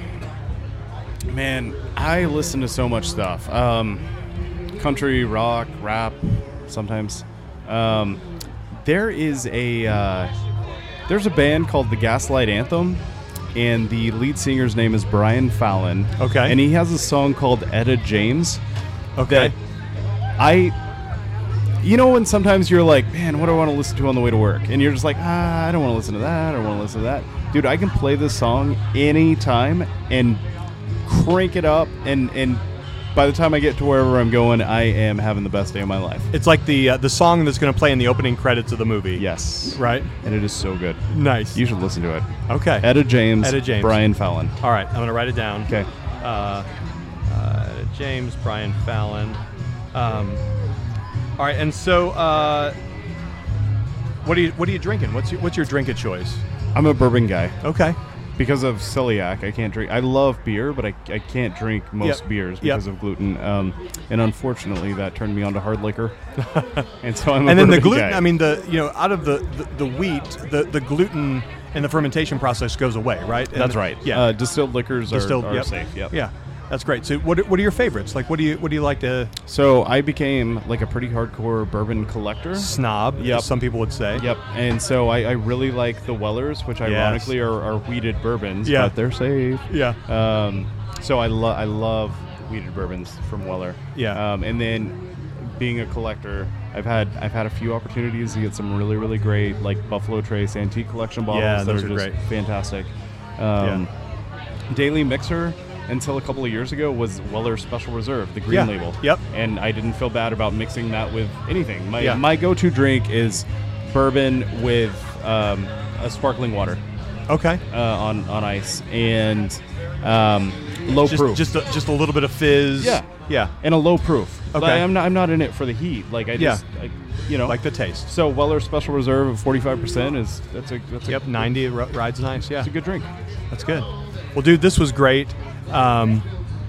Man, I listen to so much stuff. Um, country, rock, rap, sometimes. Um, there is a uh, there's a band called the Gaslight Anthem, and the lead singer's name is Brian Fallon. Okay. And he has a song called Etta James. Okay. That I, you know, when sometimes you're like, man, what do I want to listen to on the way to work? And you're just like, ah, I don't want to listen to that. I don't want to listen to that. Dude, I can play this song anytime and crank it up, and and by the time I get to wherever I'm going, I am having the best day of my life. It's like the uh, the song that's going to play in the opening credits of the movie. Yes. Right? And it is so good. Nice. You should listen to it. Okay. Etta James, Etta James. Brian Fallon. All right, I'm going to write it down. Okay. Uh, uh, James, Brian Fallon. Um, all right, and so uh, what are you what are you drinking? What's your, what's your drink of choice? I'm a bourbon guy. Okay. Because of celiac, I can't drink. I love beer, but I, I can't drink most Yep. beers Yep. because of gluten. Um, and unfortunately, that turned me on to hard liquor. And so I'm a And then the bourbon gluten. guy. I mean, the you know, out of the the, the wheat, the, the gluten in the fermentation process goes away, right? And That's right. Yeah. Uh, distilled liquors Distilled, are, are yep. safe. Yep. Yeah. That's great. So, what are- what are your favorites? Like, what do you what do you like to So I became like a pretty hardcore bourbon collector. snob? Yep. As some people would say. Yep. And so I, I really like the Wellers, which ironically are, are wheated bourbons, Yeah. but they're safe. Yeah. Um, so I love I love wheated bourbons from Weller. Yeah. Um, and then being a collector, I've had I've had a few opportunities to get some really really great like Buffalo Trace antique collection bottles Yeah, that those are are just great. fantastic. Um, Daily Mixer until a couple of years ago was Weller Special Reserve, the green Yeah. label. Yep. And I didn't feel bad about mixing that with anything. My Yeah. my go-to drink is bourbon with um, a sparkling water Okay. uh, on on ice and um, low Just proof. just a, just a little bit of fizz. Yeah. Yeah. and a low proof. Okay. Like, I'm not I'm not in it for the heat. Like I Yeah. just I, you know Like the taste. So Weller Special Reserve of forty-five percent is that's a that's a, Yep. ninety it ri- rides nice. Yeah. it's a good drink. That's good. Well, dude, this was great. Um,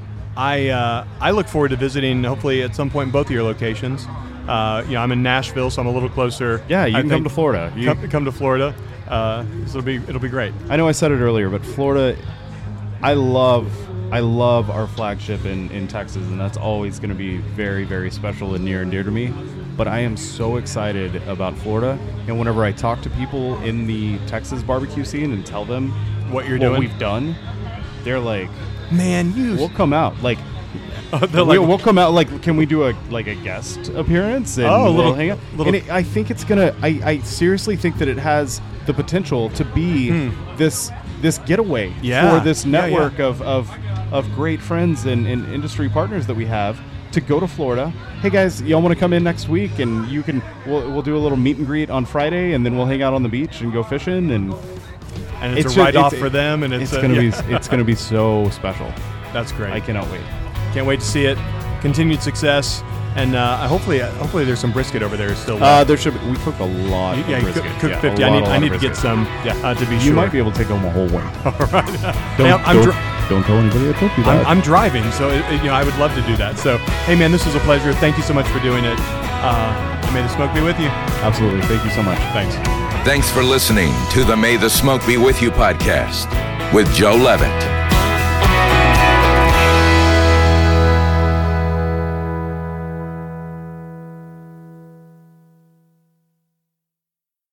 I uh, I look forward to visiting, hopefully at some point, in both of your locations. Uh, you know, I'm in Nashville, so I'm a little closer. Yeah, you I can think. come to Florida. You, Come, come to Florida. Uh, so it'll be it'll be great. I know I said it earlier, but Florida, I love I love our flagship in, in Texas, and that's always going to be very, very special and near and dear to me. But I am so excited about Florida, and whenever I talk to people in the Texas barbecue scene and tell them What you're what doing, we've done, they're like, man, you. "We'll come out." Like, they're we'll, like, we'll come out. Like, can we do a like a guest appearance? And Oh, a we'll little- hang out. little- And it, I think it's gonna. I, I seriously think that it has the potential to be this this getaway Hmm. Yeah. for this Yeah, yeah. network of of of great friends and, and industry partners that we have to go to Florida. Hey guys, y'all want to come in next week and you can we'll, we'll do a little meet and greet on Friday and then we'll hang out on the beach and go fishing and and it's, it's a just- write off it's- for them, and it's, it's a- gonna yeah. be it's gonna be so special. That's great. I cannot wait. Can't wait to see it. Continued success, and uh, hopefully, hopefully there's some brisket over there still. Uh, left. there should be, we cook a lot You- of yeah, you brisket. cook, cook Yeah, a fifty. I lot, need a lot I of need to get brisket. some Yeah. uh, to be You sure. might be able to take home a whole one. All right. Don't- Hey, I'm, I'm, don't- dri- don't tell anybody I told you I'm, that. I'm driving, so it, it- you know I would love to do that. So, hey man, this was a pleasure. Thank you so much for doing it. Uh, and may the smoke be with you. Absolutely. Thank you so much. Thanks. Thanks for listening to the May the Smoke Be With You podcast with Joe Levitt.